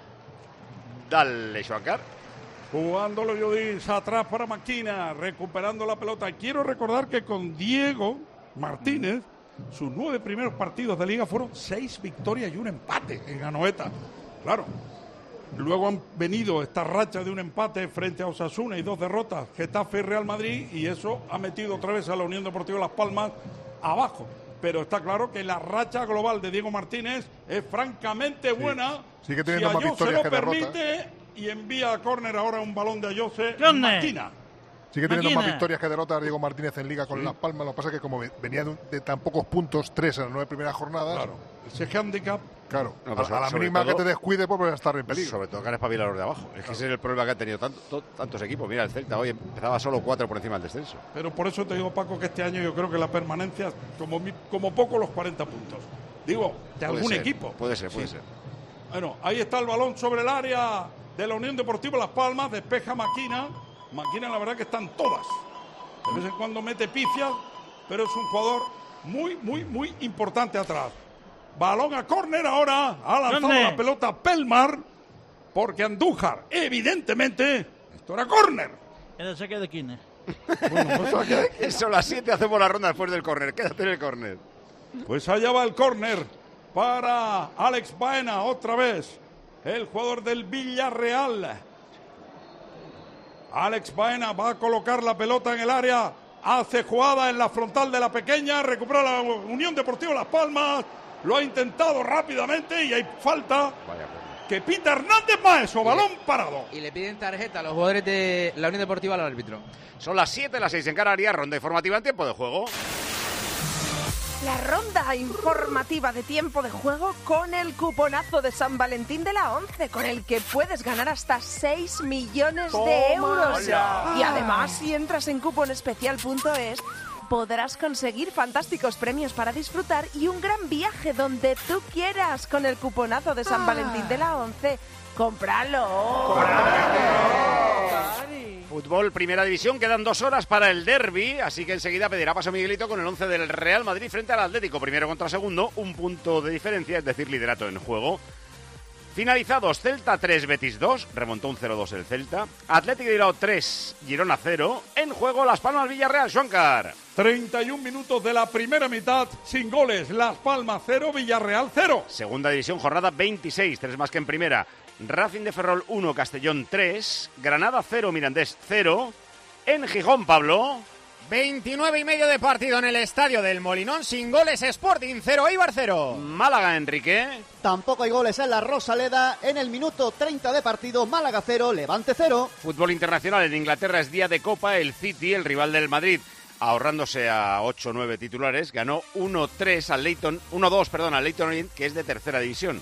Dale, Schwankar. Jugándolo Judís atrás para Maquina, recuperando la pelota. Quiero recordar que con Diego Martínez, sus nueve primeros partidos de liga fueron seis victorias y un empate en Anoeta. Claro. Luego han venido esta racha de un empate frente a Osasuna y dos derrotas, Getafe y Real Madrid, y eso ha metido otra vez a la Unión Deportiva Las Palmas abajo. Pero está claro que la racha global de Diego Martínez es francamente buena. Sí. Sigue teniendo si más Ayose victorias lo que derrotas. permite y envía a córner ahora un balón de Ayose. Maquina. Sigue teniendo Maquina. más victorias que derrotas Diego Martínez en Liga con Sí. Las Palmas. Lo que pasa es que como venía de, de tan pocos puntos, tres en las nueve primeras jornadas. Claro. Ese handicap. Claro. No, a, pero a la sobre mínima todo- que te descuide, pues puedes estar en peligro. Sobre todo que han espabilado los de abajo. Es que ese es el problema que han tenido tanto- to- tantos equipos. Mira, el Celta hoy empezaba solo cuatro por encima del descenso. Pero por eso te digo, Paco, que este año yo creo que la permanencia, como, mi- como poco los cuarenta puntos. Digo, de Puede algún ser, equipo. Puede ser, puede Sí. ser. Bueno, ahí está el balón sobre el área de la Unión Deportiva Las Palmas, despeja Maquina. Maquina, la verdad que están todas. De vez en cuando mete pifias, pero es un jugador muy, muy, muy importante atrás. Balón a córner ahora, ha lanzado ¿Dónde? la pelota Pelmar, porque Andújar, evidentemente, esto era córner. En el saque de Kine. Son las siete, hacemos la ronda después del córner. Quédate en el córner. Pues allá va el córner para Alex Baena, otra vez, el jugador del Villarreal. Alex Baena va a colocar la pelota en el área, hace jugada en la frontal de la pequeña, recupera la Unión Deportiva Las Palmas, lo ha intentado rápidamente y hay falta que pita Hernández Maeso, balón parado. Y le piden tarjeta a los jugadores de la Unión Deportiva al árbitro. Son las siete, las seis en Canarias, ronda informativa en tiempo de juego. La ronda informativa de tiempo de juego con el cuponazo de San Valentín de la ONCE, con el que puedes ganar hasta seis millones de euros. ¡Hola! Y además, si entras en cuponespecial punto es, podrás conseguir fantásticos premios para disfrutar y un gran viaje donde tú quieras con el cuponazo de San Valentín de la ONCE. ¡Cómpralo! Fútbol, primera división, quedan dos horas para el derbi, así que enseguida pedirá paso Miguelito con el once del Real Madrid frente al Atlético. Primero contra segundo, un punto de diferencia, es decir, liderato en juego. Finalizados, Celta tres, Betis dos, remontó un cero dos el Celta. Atlético de Bilbao tres, Girona cero. En juego, Las Palmas Villarreal, Schwankar. treinta y un minutos de la primera mitad, sin goles. Las Palmas cero, Villarreal cero. Segunda división, jornada veintiséis, tres más que en primera. Racing de Ferrol uno, Castellón tres, Granada cero, Mirandés cero. En Gijón, Pablo. veintinueve y medio de partido en el estadio del Molinón, sin goles, Sporting cero, Eibar cero. Málaga, Enrique. Tampoco hay goles en la Rosaleda. En el minuto treinta de partido, Málaga cero, Levante cero. Fútbol internacional en Inglaterra es día de Copa. El City, el rival del Madrid, ahorrándose a ocho nueve titulares, ganó uno tres al Leyton, uno dos, perdón, al Leyton Orient, que es de tercera división.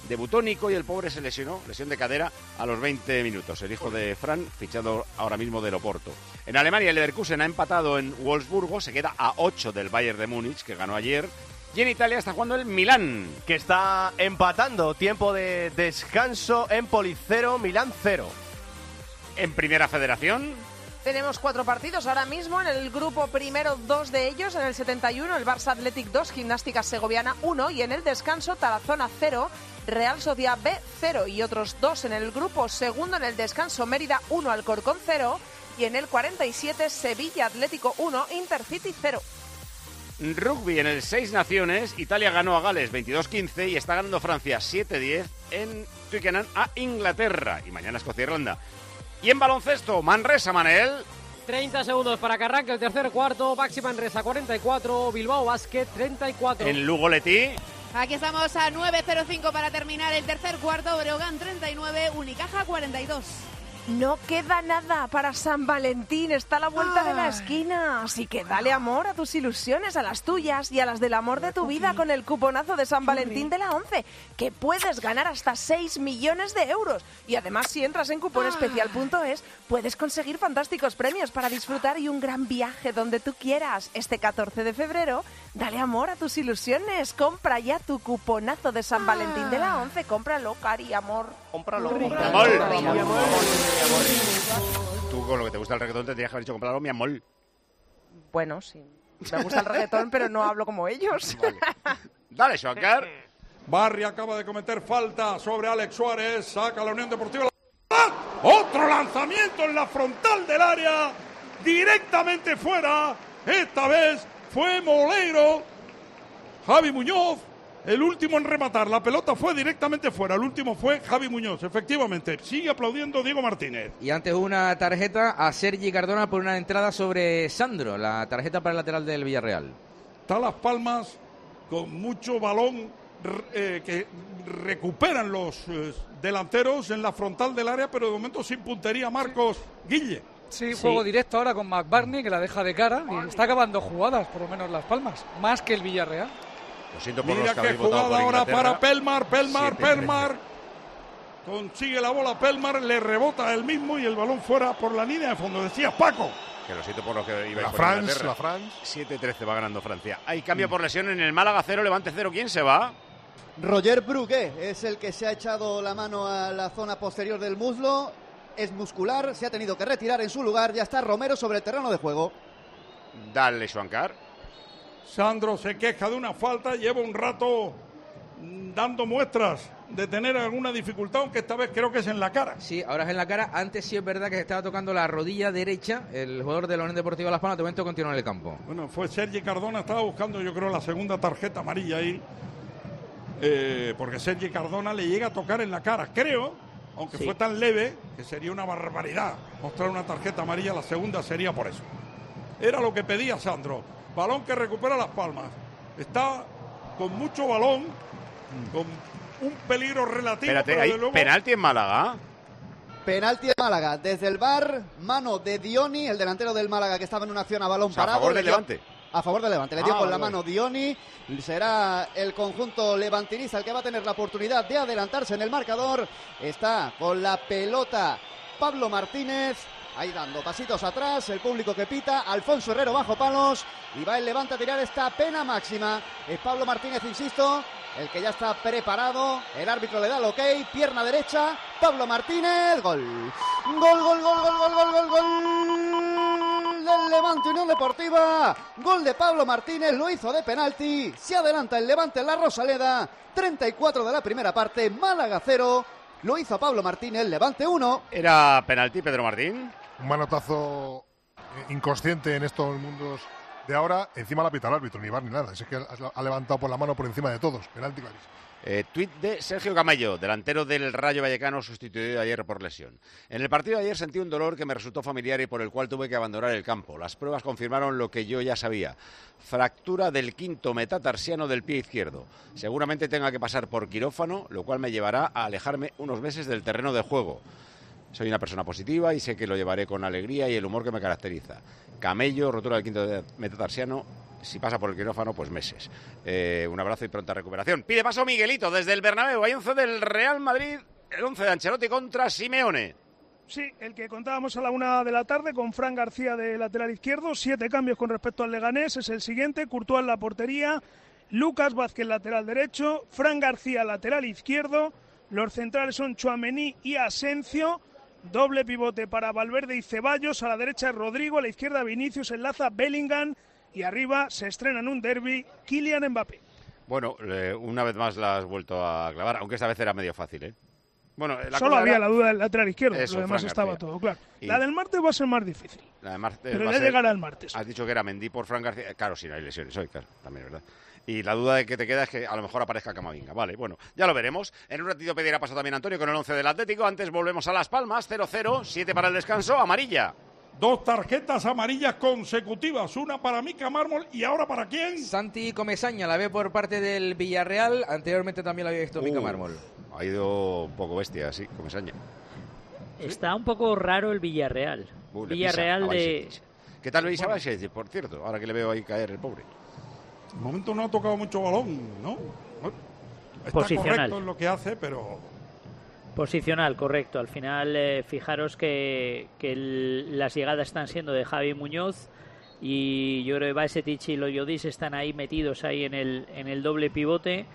debutó Nico y el pobre se lesionó, lesión de cadera a los veinte minutos. El hijo de Fran, fichado ahora mismo del Oporto. En Alemania, el Leverkusen ha empatado en Wolfsburgo, se queda a ocho del Bayern de Múnich, que ganó ayer. Y en Italia está jugando el Milán, que está empatando. Tiempo de descanso, Empoli cero, Milán cero. En Primera Federación tenemos cuatro partidos ahora mismo. En el grupo primero, dos de ellos. En el setenta y uno, el Barça Athletic dos, Gimnástica Segoviana uno. Y en el descanso, Tarazona cero, Real Sociedad B cero. Y otros dos en el grupo segundo. En el descanso, Mérida uno, Alcorcón cero. Y en el cuarenta y siete, Sevilla Atlético uno, Intercity cero. Rugby en el Seis Naciones, Italia ganó a Gales veintidós quince y está ganando Francia siete diez en Twickenham a Inglaterra. Y mañana Escocia-Irlanda. Y en baloncesto, Manresa, Manel. treinta segundos para que arranque el tercer cuarto. Baxi Manresa cuarenta y cuatro, Bilbao Basket treinta y cuatro. En Lugo, Leti. Aquí estamos a nueve cero cinco para terminar el tercer cuarto. Breogán treinta y nueve, Unicaja cuarenta y dos. No queda nada para San Valentín, está a la vuelta Ay. de la esquina. Así que dale amor a tus ilusiones, a las tuyas y a las del amor de tu vida con el cuponazo de San Valentín de la ONCE, que puedes ganar hasta seis millones de euros. Y además, si entras en cuponespecial punto es, puedes conseguir fantásticos premios para disfrutar y un gran viaje donde tú quieras. Este catorce de febrero, dale amor a tus ilusiones. Compra ya tu cuponazo de San Valentín de la ONCE. Cómpralo, cari, amor. Cómpralo. Amor. Tú, con lo que te gusta el reggaetón, tendrías que haber dicho comprarlo, mi amor. Bueno, sí. Me gusta el reggaetón, pero no hablo como ellos. Vale. Dale, Shocker. Barry acaba de cometer falta sobre Alex Suárez. Saca la Unión Deportiva. ¡Ah! Otro lanzamiento en la frontal del área. Directamente fuera. Esta vez fue Moleiro. Javi Muñoz. El último en rematar. La pelota fue directamente fuera. El último fue Javi Muñoz, efectivamente. Sigue aplaudiendo Diego Martínez. Y antes una tarjeta a Sergi Cardona por una entrada sobre Sandro. La tarjeta para el lateral del Villarreal. Está Las Palmas con mucho balón eh, que recuperan los eh, delanteros en la frontal del área, pero de momento sin puntería. Marcos Guille. Sí, juego sí. directo ahora con McBurney, que la deja de cara y está acabando jugadas, por lo menos Las Palmas, más que el Villarreal. Lo siento por Mira los que qué jugada ahora para Pelmar, Pelmar, siete, Pelmar. Consigue la bola Pelmar, le rebota él mismo y el balón fuera por la línea de fondo. Decía Paco. Que lo siento por lo que iba La a France, la France. siete trece va ganando Francia. Hay cambio por lesión en el Málaga cero, Levante cero. ¿Quién se va? Roger Brugué es el que se ha echado la mano a la zona posterior del muslo. Es muscular, se ha tenido que retirar en su lugar. Ya está Romero sobre el terreno de juego. Dale, Schwankar. Sandro se queja de una falta, lleva un rato dando muestras de tener alguna dificultad, aunque esta vez creo que es en la cara. Sí, ahora es en la cara. Antes sí es verdad que se estaba tocando la rodilla derecha. El jugador de la Unión Deportiva Las Palmas de momento continúa en el campo. Bueno, fue Sergi Cardona, estaba buscando yo creo la segunda tarjeta amarilla ahí, eh, porque Sergi Cardona le llega a tocar en la cara, creo, aunque sí. fue tan leve que sería una barbaridad mostrar una tarjeta amarilla, la segunda sería por eso. Era lo que pedía Sandro. Balón que recupera Las Palmas. Está con mucho balón, con un peligro relativo. Espérate, pero hay de luego... penalti en Málaga. Penalti en Málaga. Desde el V A R, mano de Dioni, el delantero del Málaga que estaba en una acción a balón O sea, parado. a favor del dio... Levante. A favor del Levante. Le dio Ah, con vale, la mano vale. Dioni. Será el conjunto levantinista el que va a tener la oportunidad de adelantarse en el marcador. Está con la pelota Pablo Martínez. Ahí dando pasitos atrás, el público que pita, Alfonso Herrero bajo palos y va el Levante a tirar esta pena máxima. Es Pablo Martínez, insisto, el que ya está preparado, el árbitro le da el ok, pierna derecha, Pablo Martínez, gol. Gol, gol, gol, gol, gol, gol, gol, gol del Levante Unión Deportiva. Gol de Pablo Martínez, lo hizo de penalti, se adelanta el Levante en la Rosaleda, treinta y cuatro de la primera parte, Málaga cero, lo hizo Pablo Martínez, Levante uno. ¿Era penalti, Pedro Martín? Un manotazo inconsciente en estos mundos de ahora. Encima la pita el árbitro, ni bar ni nada. Es que ha levantado por la mano por encima de todos. Penalti clarísimo. Eh, tuit de Sergio Camello, delantero del Rayo Vallecano, sustituido ayer por lesión. En el partido de ayer sentí un dolor que me resultó familiar y por el cual tuve que abandonar el campo. Las pruebas confirmaron lo que yo ya sabía. Fractura del quinto metatarsiano del pie izquierdo. Seguramente tenga que pasar por quirófano, lo cual me llevará a alejarme unos meses del terreno de juego. Soy una persona positiva y sé que lo llevaré con alegría y el humor que me caracteriza. Camello, rotura del quinto metatarsiano, si pasa por el quirófano, pues meses. Eh, un abrazo y pronta recuperación. Pide paso Miguelito desde el Bernabéu. Hay once del Real Madrid, el once de Ancelotti contra Simeone. Sí, el que contábamos a la una de la tarde con Fran García de lateral izquierdo, siete cambios con respecto al Leganés, es el siguiente, Courtois en la portería, Lucas Vázquez lateral derecho, Fran García lateral izquierdo, los centrales son Tchouaméni y Asensio, doble pivote para Valverde y Ceballos, a la derecha Rodrigo, a la izquierda Vinicius, enlaza Bellingham y arriba se estrena en un derbi Kylian Mbappé. Bueno, eh, una vez más la has vuelto a clavar, aunque esta vez era medio fácil, ¿eh? Bueno, la Solo había era... la duda del lateral izquierdo, Eso, lo demás Fran estaba García. todo claro. Y... La del martes va a ser más difícil, La de martes pero va a ya ser- llegará el martes. Has dicho que era Mendy por Fran García. Claro, si no hay lesiones hoy, claro, también es verdad. Y la duda de que te queda es que a lo mejor aparezca Camavinga. Vale, bueno, ya lo veremos. En un ratito pedirá paso también Antonio con el once del Atlético. Antes volvemos a Las Palmas, cero cero, siete para el descanso, amarilla. Dos tarjetas amarillas consecutivas, una para Mica Mármol y ahora para quién. Santi Comesaña la ve por parte del Villarreal, anteriormente también la había visto Mica Uh, Mármol. Ha ido un poco bestia, sí, Comesaña. Está un poco raro el Villarreal. Uh, le Villarreal pisa a de... Bajcetic. ¿Qué tal veis a Bajcetic, por cierto? Ahora que le veo ahí caer el pobre. De momento no ha tocado mucho balón, ¿no? Está Posicional. correcto en lo que hace, pero... Posicional, correcto. Al final, eh, fijaros que, que el- las llegadas están siendo de Javi Muñoz y yo creo que Bajcetic y Loyodis están ahí metidos ahí en el, en el doble pivote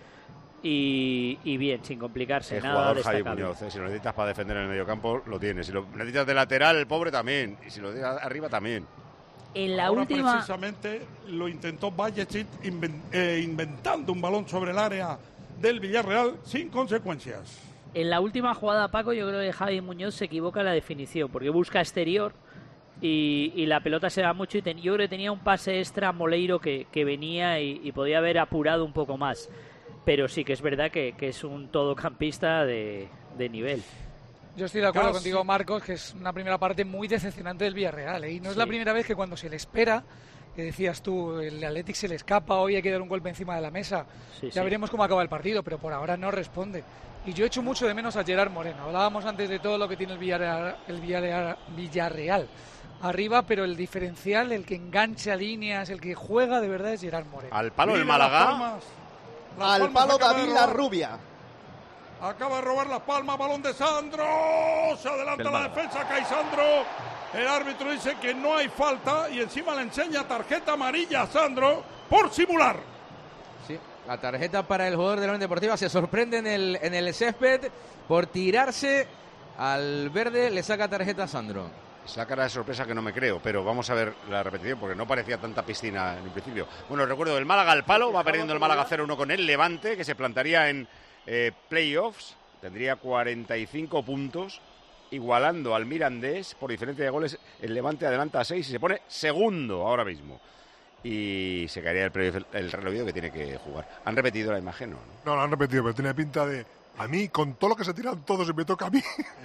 y, y bien, sin complicarse, El nada jugador Javi destacable. Muñoz, ¿eh? Si lo necesitas para defender en el mediocampo, lo tienes. Si lo necesitas de lateral, el pobre también. Y si lo necesitas arriba, también. En la Ahora última... precisamente lo intentó Bajcetic inven- eh, inventando un balón sobre el área del Villarreal sin consecuencias. En la última jugada, Paco, yo creo que Javi Muñoz se equivoca en la definición, porque busca exterior y, y la pelota se va mucho. Y ten- yo creo que tenía un pase extra a Moleiro que, que venía y, y podía haber apurado un poco más. Pero sí que es verdad que, que es un todocampista de, de nivel. Yo estoy de acuerdo Casi. contigo, Marcos, que es una primera parte muy decepcionante del Villarreal, ¿eh? Y no es la Sí. primera vez que cuando se le espera, que decías tú, el Athletic se le escapa, hoy hay que dar un golpe encima de la mesa. Sí, ya sí. veremos cómo acaba el partido, pero por ahora no responde. Y yo echo mucho de menos a Gerard Moreno. Hablábamos antes de todo lo que tiene el Villarreal, el Villarreal, Villarreal arriba, pero el diferencial, el que engancha líneas, el que juega de verdad es Gerard Moreno. Al palo el Mira Las Málaga. Palmas. Las Al Palmas palo acaba de David robar. Larrubia. Acaba de robar Las Palmas, balón de Sandro. Se adelanta Del la Málaga. defensa, cae Sandro. El árbitro dice que no hay falta y encima le enseña tarjeta amarilla a Sandro por simular. Sí, la tarjeta para el jugador de la Unión Deportiva se sorprende en el, en el césped por tirarse al verde, le saca tarjeta a Sandro. Es la cara de sorpresa que no me creo, pero vamos a ver la repetición porque no parecía tanta piscina en el principio. Bueno, recuerdo el Málaga al palo, va perdiendo el Málaga cero uno con el Levante, que se plantaría en eh, playoffs, tendría cuarenta y cinco puntos, igualando al Mirandés por diferencia de goles. El Levante adelanta a seis y se pone segundo ahora mismo. Y se caería el, playoff, el Real Oviedo que tiene que jugar. Han repetido la imagen, ¿no? No, lo han repetido, pero tiene pinta de... A mí, con todo lo que se tiran todos y me toca a mí...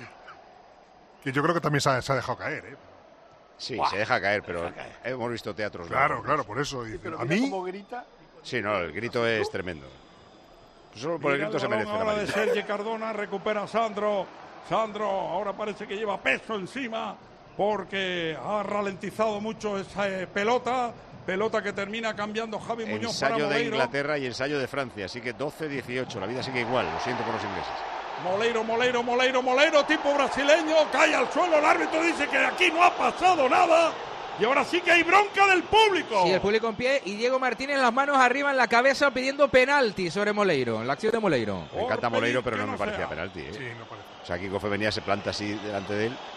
que yo creo que también se ha, se ha dejado caer, ¿eh? Sí, se deja caer, pero hemos visto teatros. Claro, locos. claro, por eso. dice, Pero a mira mí... cómo grita. Sí, no, el grito es tremendo. Solo por el Mira grito se balón merece la ahora de amarilla. Sergi Cardona, recupera a Sandro. Sandro ahora parece que lleva peso encima porque ha ralentizado mucho esa eh, pelota. Pelota que termina cambiando Javi Muñoz para Ensayo de Moleiro. Inglaterra y ensayo de Francia, así que doce dieciocho, la vida sigue igual, lo siento por los ingleses. Moleiro, Moleiro, Moleiro, Moleiro, tipo brasileño, cae al suelo, el árbitro dice que aquí no ha pasado nada y ahora sí que hay bronca del público. Sí, el público en pie y Diego Martínez las manos arriba en la cabeza pidiendo penalti sobre Moleiro, en la acción de Moleiro. Me encanta Moleiro, pero no no me parecía sea. penalti. ¿eh? Sí, no parece. O sea, Kiko Fe venía, se planta así delante de él.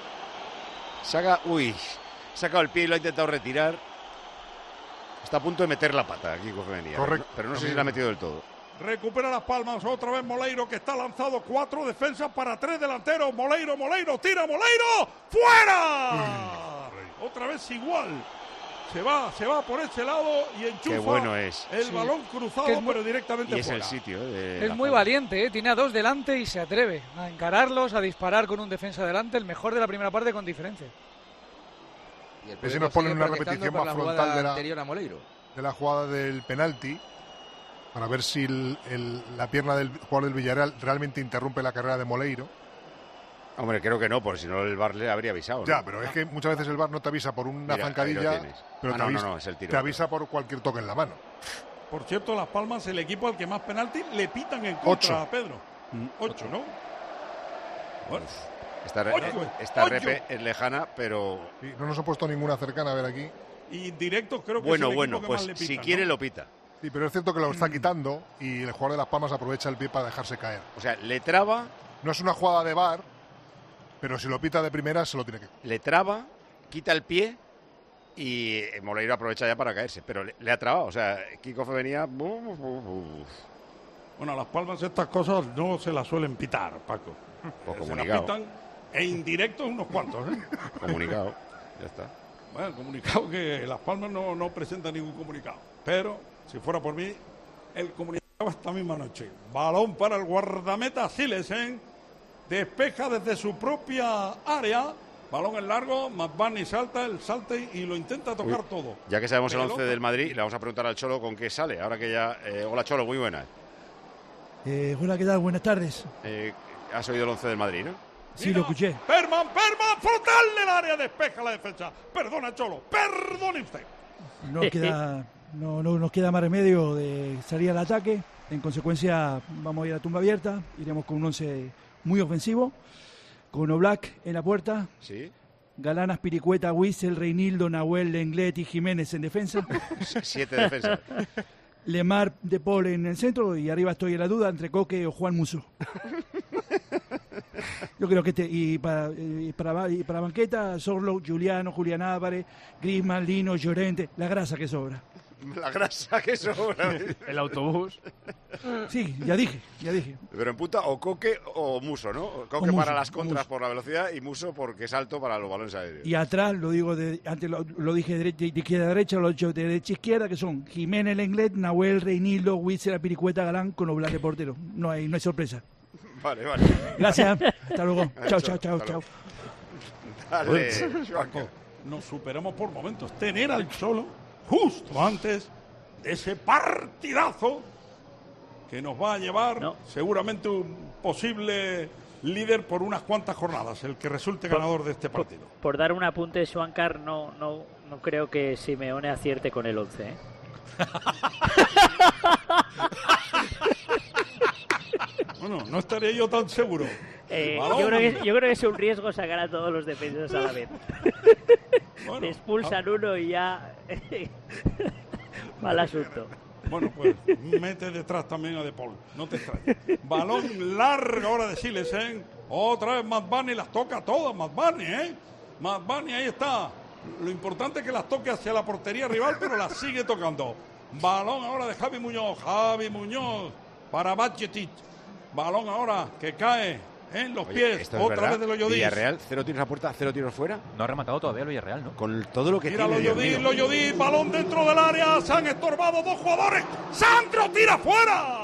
Saca, uy, saca el pie y lo ha intentado retirar. Está a punto de meter la pata Kiko Fe venía. Correcto. Pero no sé si la ha metido del todo. Recupera Las Palmas, otra vez Moleiro que está lanzado, cuatro defensas para tres delanteros. Moleiro, Moleiro, tira Moleiro, ¡fuera! Otra vez igual. Se va, se va por ese lado y enchufa Qué bueno es. el Sí. balón cruzado, Que es muy- pero directamente Y es fuera. el sitio. ¿eh? de Es la muy zona. valiente, ¿eh? Tiene a dos delante y se atreve a encararlos, a disparar con un defensa delante, el mejor de la primera parte con diferencia. Y el si público nos ponen sigue una protestando repetición por más la frontal jugada de la- anterior a Moleiro. de la jugada del penalti para ver si el- el- la pierna del jugador del Villarreal realmente interrumpe la carrera de Moleiro. Hombre, creo que no, porque si no el V A R le habría avisado, ¿no? Ya, pero es que muchas veces el V A R no te avisa por una Mira, zancadilla, ahí lo tienes. pero Ah, te, no, avisa, no, no, es el tiro. te avisa por cualquier toque en la mano. Por cierto, Las Palmas, el equipo al que más penalti le pitan en contra Ocho. a Pedro. Ocho, ¿no? Bueno. Esta, re- Ocho, esta ocho. repe es lejana, pero Sí, no nos ha puesto ninguna cercana a ver aquí. Y directo creo que bueno, es el bueno, equipo que pues más le si pitan, quiere ¿no? lo pita. Sí, pero es cierto que lo está quitando y el jugador de Las Palmas aprovecha el pie para dejarse caer. O sea, le traba, No es una jugada de V A R, pero si lo pita de primera se lo tiene que... le traba, quita el pie y Moleiro aprovecha ya para caerse, pero le, le ha trabado. O sea, Kikoff venía... Bueno, a Las Palmas estas cosas no se las suelen pitar, Paco. Pues se las comunicado. pitan e indirectos unos cuantos, ¿eh? Comunicado, ya está. Bueno, comunicado que Las Palmas no, no presenta ningún comunicado. Pero, si fuera por mí, el comunicado esta misma noche. Balón para el guardameta Silesen. Despeja desde su propia área. Balón en largo. McBurney salta, el salte y lo intenta tocar Uy, todo. Ya que sabemos el Pelota. once del Madrid, le vamos a preguntar al Cholo con qué sale. Ahora que ya... eh, hola, Cholo, muy buenas. Eh, hola, ¿qué tal? Buenas tardes. Eh, has oído el once del Madrid, ¿no? Sí, lo escuché. Perman, Perman, frontal del área, despeja la defensa. Perdona, Cholo, perdone usted. No queda, no, no nos queda más remedio de salir al ataque. En consecuencia, vamos a ir a tumba abierta. Iremos con un once muy ofensivo. Con Oblak en la puerta. Sí. Galanas, Piricueta, Wissel, Reinildo, Nahuel, Lenglet y Jiménez en defensa. Siete defensas. Lemar, De Paul en el centro. Y arriba estoy en la duda entre Coque o Juan Musso. Yo creo que este, y para, y para, y para banqueta, Sorlo, Juliano, Julián Álvarez, Griezmann, Lino, Llorente, la grasa que sobra. La grasa que sobra. El autobús. Sí, ya dije, ya dije. Pero en punta o Coque o Muso, ¿no? Coque O Muso, para las contras Muso. por la velocidad y Muso porque salto para los balones aéreos. Y atrás, lo digo, de, antes lo, lo dije de, derecha, de izquierda a derecha, lo he dicho de derecha a izquierda, que son Jiménez, Lenglet, Nahuel, Reinildo, Witzel, Piricueta, Galán, con Oblak de portero. No hay, no hay sorpresa. Vale, vale. Gracias, hasta luego. Chao, chao, chao, Hasta chao. luego. Dale, Paco, nos superamos por momentos. Tener al Cholo justo antes de ese partidazo que nos va a llevar seguramente un posible líder por unas cuantas jornadas, el que resulte ganador de este partido. Por dar un apunte, Schwankar, no, no, no creo que Simeone acierte con el once, ¿eh? Bueno, no estaría yo tan seguro. Eh, Balón. yo, creo que, yo creo que es un riesgo sacar a todos los defensas a la vez. Bueno, Te expulsan uno y ya... Mal asunto. Bueno, pues mete detrás también a De Paul, no te extrañes. Balón largo ahora de Silesen. Otra vez Matt Barney las toca todas, Matt Barney, ¿eh? Matt Barney ahí está. Lo importante es que las toque hacia la portería rival, pero las sigue tocando. Balón ahora de Javi Muñoz. Javi Muñoz para Bachetic. Balón ahora que cae en los Oye, pies. esto es Otra verdad. vez de Loyodis. Villarreal, cero tiros a puerta, cero tiros fuera. No ha rematado todavía el Villarreal, ¿no? Con todo lo que Mira tiene. Dios Loyodis, mío. Loyodis, balón dentro del área. Se han estorbado dos jugadores. ¡Sandro tira fuera!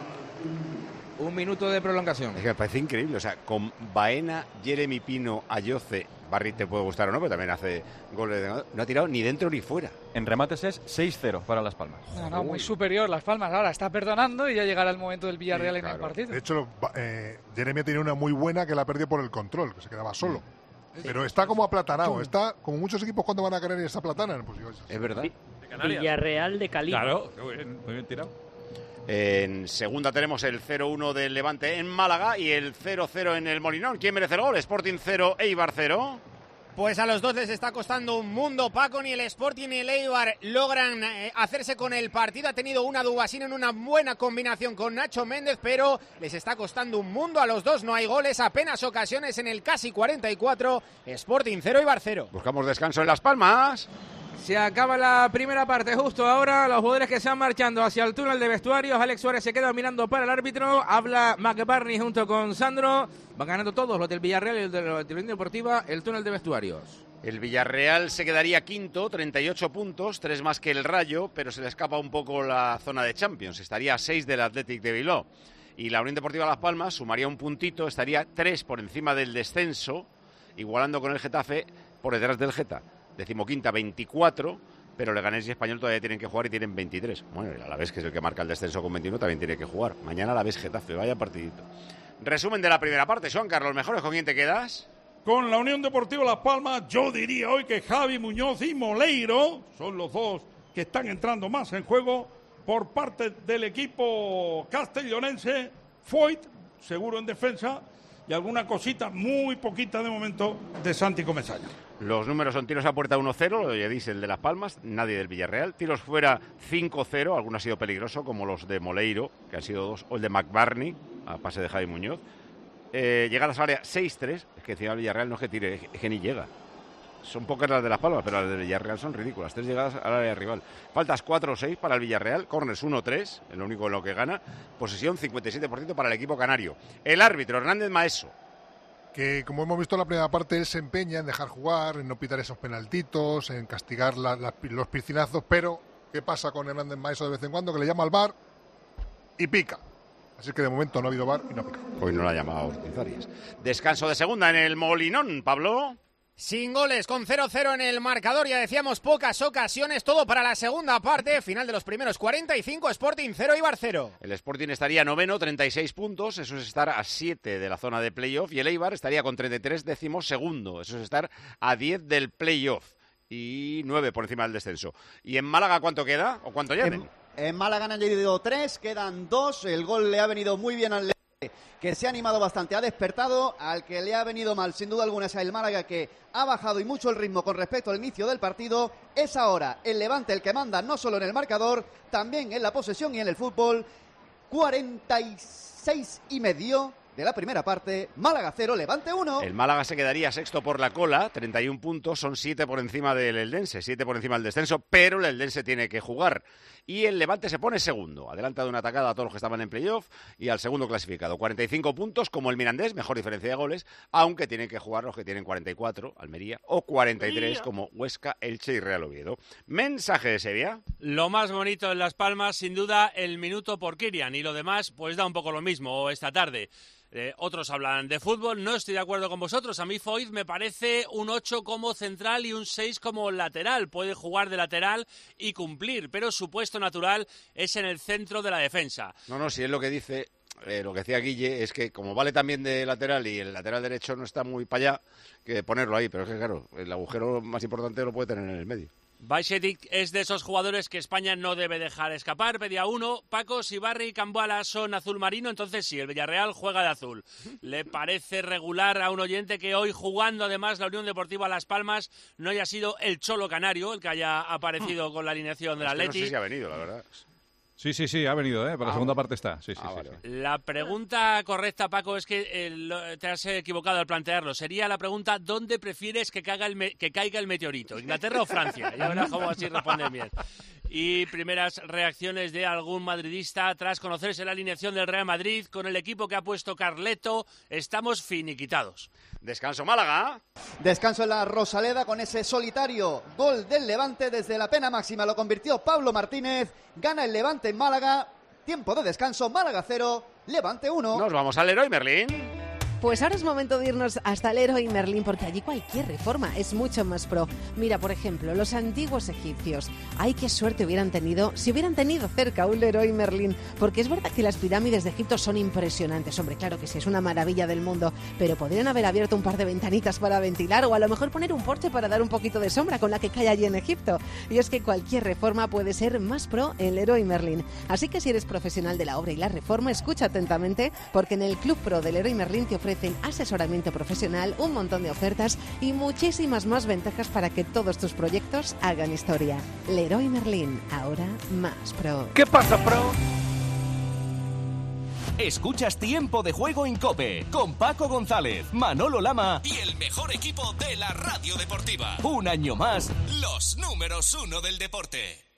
Un minuto de prolongación. Es que me parece increíble. O sea, con Baena, Jeremy Pino, Ayoce, Barry te puede gustar o no, pero también hace goles de... No ha tirado ni dentro ni fuera. En remates es seis cero para Las Palmas. No, no, muy superior Las Palmas. Ahora está perdonando y ya llegará el momento del Villarreal en el partido. De hecho, eh, Jeremy tenía una muy buena que la perdió por el control, que se quedaba solo. Pero está como aplatanado, está como muchos equipos cuando van a querer y está aplatanan. Pues yo, Es verdad. Villarreal de Cali. Claro, muy bien, muy bien tirado. En segunda tenemos el cero uno del Levante en Málaga y el cero cero en el Molinón. ¿Quién merece el gol? Sporting cero, Eibar cero. Pues a los dos les está costando un mundo, Paco. Ni el Sporting ni el Eibar logran eh, hacerse con el partido. Ha tenido una Dubasín en una buena combinación con Nacho Méndez, pero les está costando un mundo a los dos. No hay goles, apenas ocasiones en el casi cuarenta y cuatro. Sporting cero, Eibar cero. Buscamos descanso en Las Palmas. Se acaba la primera parte justo ahora. Los jugadores que se van marchando hacia el túnel de vestuarios. Alex Suárez se queda mirando para el árbitro. Habla McBurney junto con Sandro. Van ganando todos, los del Villarreal y el de la Unión Deportiva, el túnel de vestuarios. El Villarreal se quedaría quinto, treinta y ocho puntos, tres más que el Rayo, pero se le escapa un poco la zona de Champions. Estaría a seis del Athletic de Bilbao. Y la Unión Deportiva Las Palmas sumaría un puntito, estaría tres por encima del descenso, igualando con el Getafe por detrás del Geta. Decimoquinta, veinticuatro, pero Leganés y Español todavía tienen que jugar y tienen veintitrés. Bueno, y Alavés, que es el que marca el descenso con veintiuno, también tiene que jugar. Mañana Alavés Getafe, vaya partidito. Resumen de la primera parte, Joan Carlos, mejores, ¿con quién te quedas? Con la Unión Deportiva Las Palmas, yo diría hoy que Javi Muñoz y Moleiro son los dos que están entrando más en juego por parte del equipo castellonense. Foyt, seguro en defensa, y alguna cosita muy poquita de momento de Santi Comesaña. Los números son tiros a puerta uno cero, lo ya dice el de Las Palmas, nadie del Villarreal. Tiros fuera cinco cero, alguno ha sido peligroso, como los de Moleiro, que han sido dos, o el de McBarney, a pase de Javi Muñoz. Eh, llegadas al área seis tres, es que encima el Villarreal no es que tire, es que ni llega. Son pocas las de Las Palmas, pero las del Villarreal son ridículas. Tres llegadas al área rival. Faltas cuatro o seis para el Villarreal, corners uno tres, el único en lo que gana. Posesión cincuenta y siete por ciento para el equipo canario. El árbitro, Hernández Maeso. Que como hemos visto en la primera parte, él se empeña en dejar jugar, en no pitar esos penaltitos, en castigar la, la, los piscinazos, pero ¿qué pasa con Hernández Maeso de vez en cuando? Que le llama al V A R y pica. Así que de momento no ha habido V A R y no pica. Hoy no la ha llamado Ortiz Arias. Descanso de segunda en el Molinón, Pablo. Sin goles, con cero cero en el marcador, ya decíamos pocas ocasiones, todo para la segunda parte, final de los primeros cuarenta y cinco, Sporting cero, Eibar cero. El Sporting estaría noveno, treinta y seis puntos, eso es estar a siete de la zona de playoff, y el Eibar estaría con treinta y tres décimos segundo, eso es estar a diez del playoff, y nueve por encima del descenso. ¿Y en Málaga cuánto queda, o cuánto lleven? En, en Málaga han añadido tres, quedan dos, el gol le ha venido muy bien al que se ha animado bastante, ha despertado. Al que le ha venido mal, sin duda alguna, es el Málaga, que ha bajado y mucho el ritmo con respecto al inicio del partido. Es ahora el Levante el que manda, no solo en el marcador, también en la posesión y en el fútbol. cuarenta y seis y medio de la primera parte, Málaga cero, Levante uno. El Málaga se quedaría sexto por la cola, treinta y un puntos, son siete por encima del Eldense, siete por encima del descenso, pero el Eldense tiene que jugar. Y el Levante se pone segundo, adelanta de una atacada a todos los que estaban en playoff y al segundo clasificado. cuarenta y cinco puntos, como el Mirandés, mejor diferencia de goles, aunque tienen que jugar los que tienen cuarenta y cuatro, Almería, o cuarenta y tres, como Huesca, Elche y Real Oviedo. Mensaje de Sevilla. Lo más bonito en Las Palmas, sin duda, el minuto por Kirian, y lo demás, pues da un poco lo mismo esta tarde. Eh, otros hablan de fútbol, no estoy de acuerdo con vosotros. A mí Foyt me parece un ocho como central y un seis como lateral. Puede jugar de lateral y cumplir, pero su puesto natural es en el centro de la defensa. No, no, si es lo que dice, eh, lo que decía Guille, es que como vale también de lateral y el lateral derecho no está muy para allá, que ponerlo ahí, pero es que claro, el agujero más importante lo puede tener en el medio. Bajcetic es de esos jugadores que España no debe dejar escapar. Pedía uno, Paco, Sibarri y Camboala son azul marino, entonces sí, el Villarreal juega de azul. ¿Le parece regular a un oyente que hoy, jugando además la Unión Deportiva Las Palmas, no haya sido el Cholo Canario el que haya aparecido con la alineación del Atleti? Es que no sé si ha venido, la verdad. Sí, sí, sí, ha venido, ¿eh? Para la ah, segunda parte está. Sí, sí, ah, sí, vale. sí. La pregunta correcta, Paco, es que eh, te has equivocado al plantearlo. Sería la pregunta, ¿dónde prefieres que caiga el, me- que caiga el meteorito? ¿Inglaterra o Francia? Ya verás cómo así responden bien. Y primeras reacciones de algún madridista tras conocerse la alineación del Real Madrid con el equipo que ha puesto Carleto. Estamos finiquitados. Descanso Málaga. Descanso en la Rosaleda con ese solitario gol del Levante desde la pena máxima. Lo convirtió Pablo Martínez. Gana el Levante en Málaga. Tiempo de descanso. Málaga cero, Levante uno. Nos vamos al Leroy Merlín. Pues ahora es momento de irnos hasta el Leroy Merlín, porque allí cualquier reforma es mucho más pro. Mira, por ejemplo, los antiguos egipcios. Ay, qué suerte hubieran tenido si hubieran tenido cerca un Leroy Merlín. Porque es verdad que las pirámides de Egipto son impresionantes. Hombre, claro que sí, es una maravilla del mundo. Pero podrían haber abierto un par de ventanitas para ventilar, o a lo mejor poner un porche para dar un poquito de sombra con la que cae allí en Egipto. Y es que cualquier reforma puede ser más pro en Leroy Merlín. Así que si eres profesional de la obra y la reforma, escucha atentamente, porque en el Club Pro de Leroy Merlín te ofrecen asesoramiento profesional, un montón de ofertas y muchísimas más ventajas para que todos tus proyectos hagan historia. Leroy Merlín, ahora más pro. ¿Qué pasa, pro? Escuchas Tiempo de Juego en COPE con Paco González, Manolo Lama y el mejor equipo de la radio deportiva. Un año más, los números uno del deporte.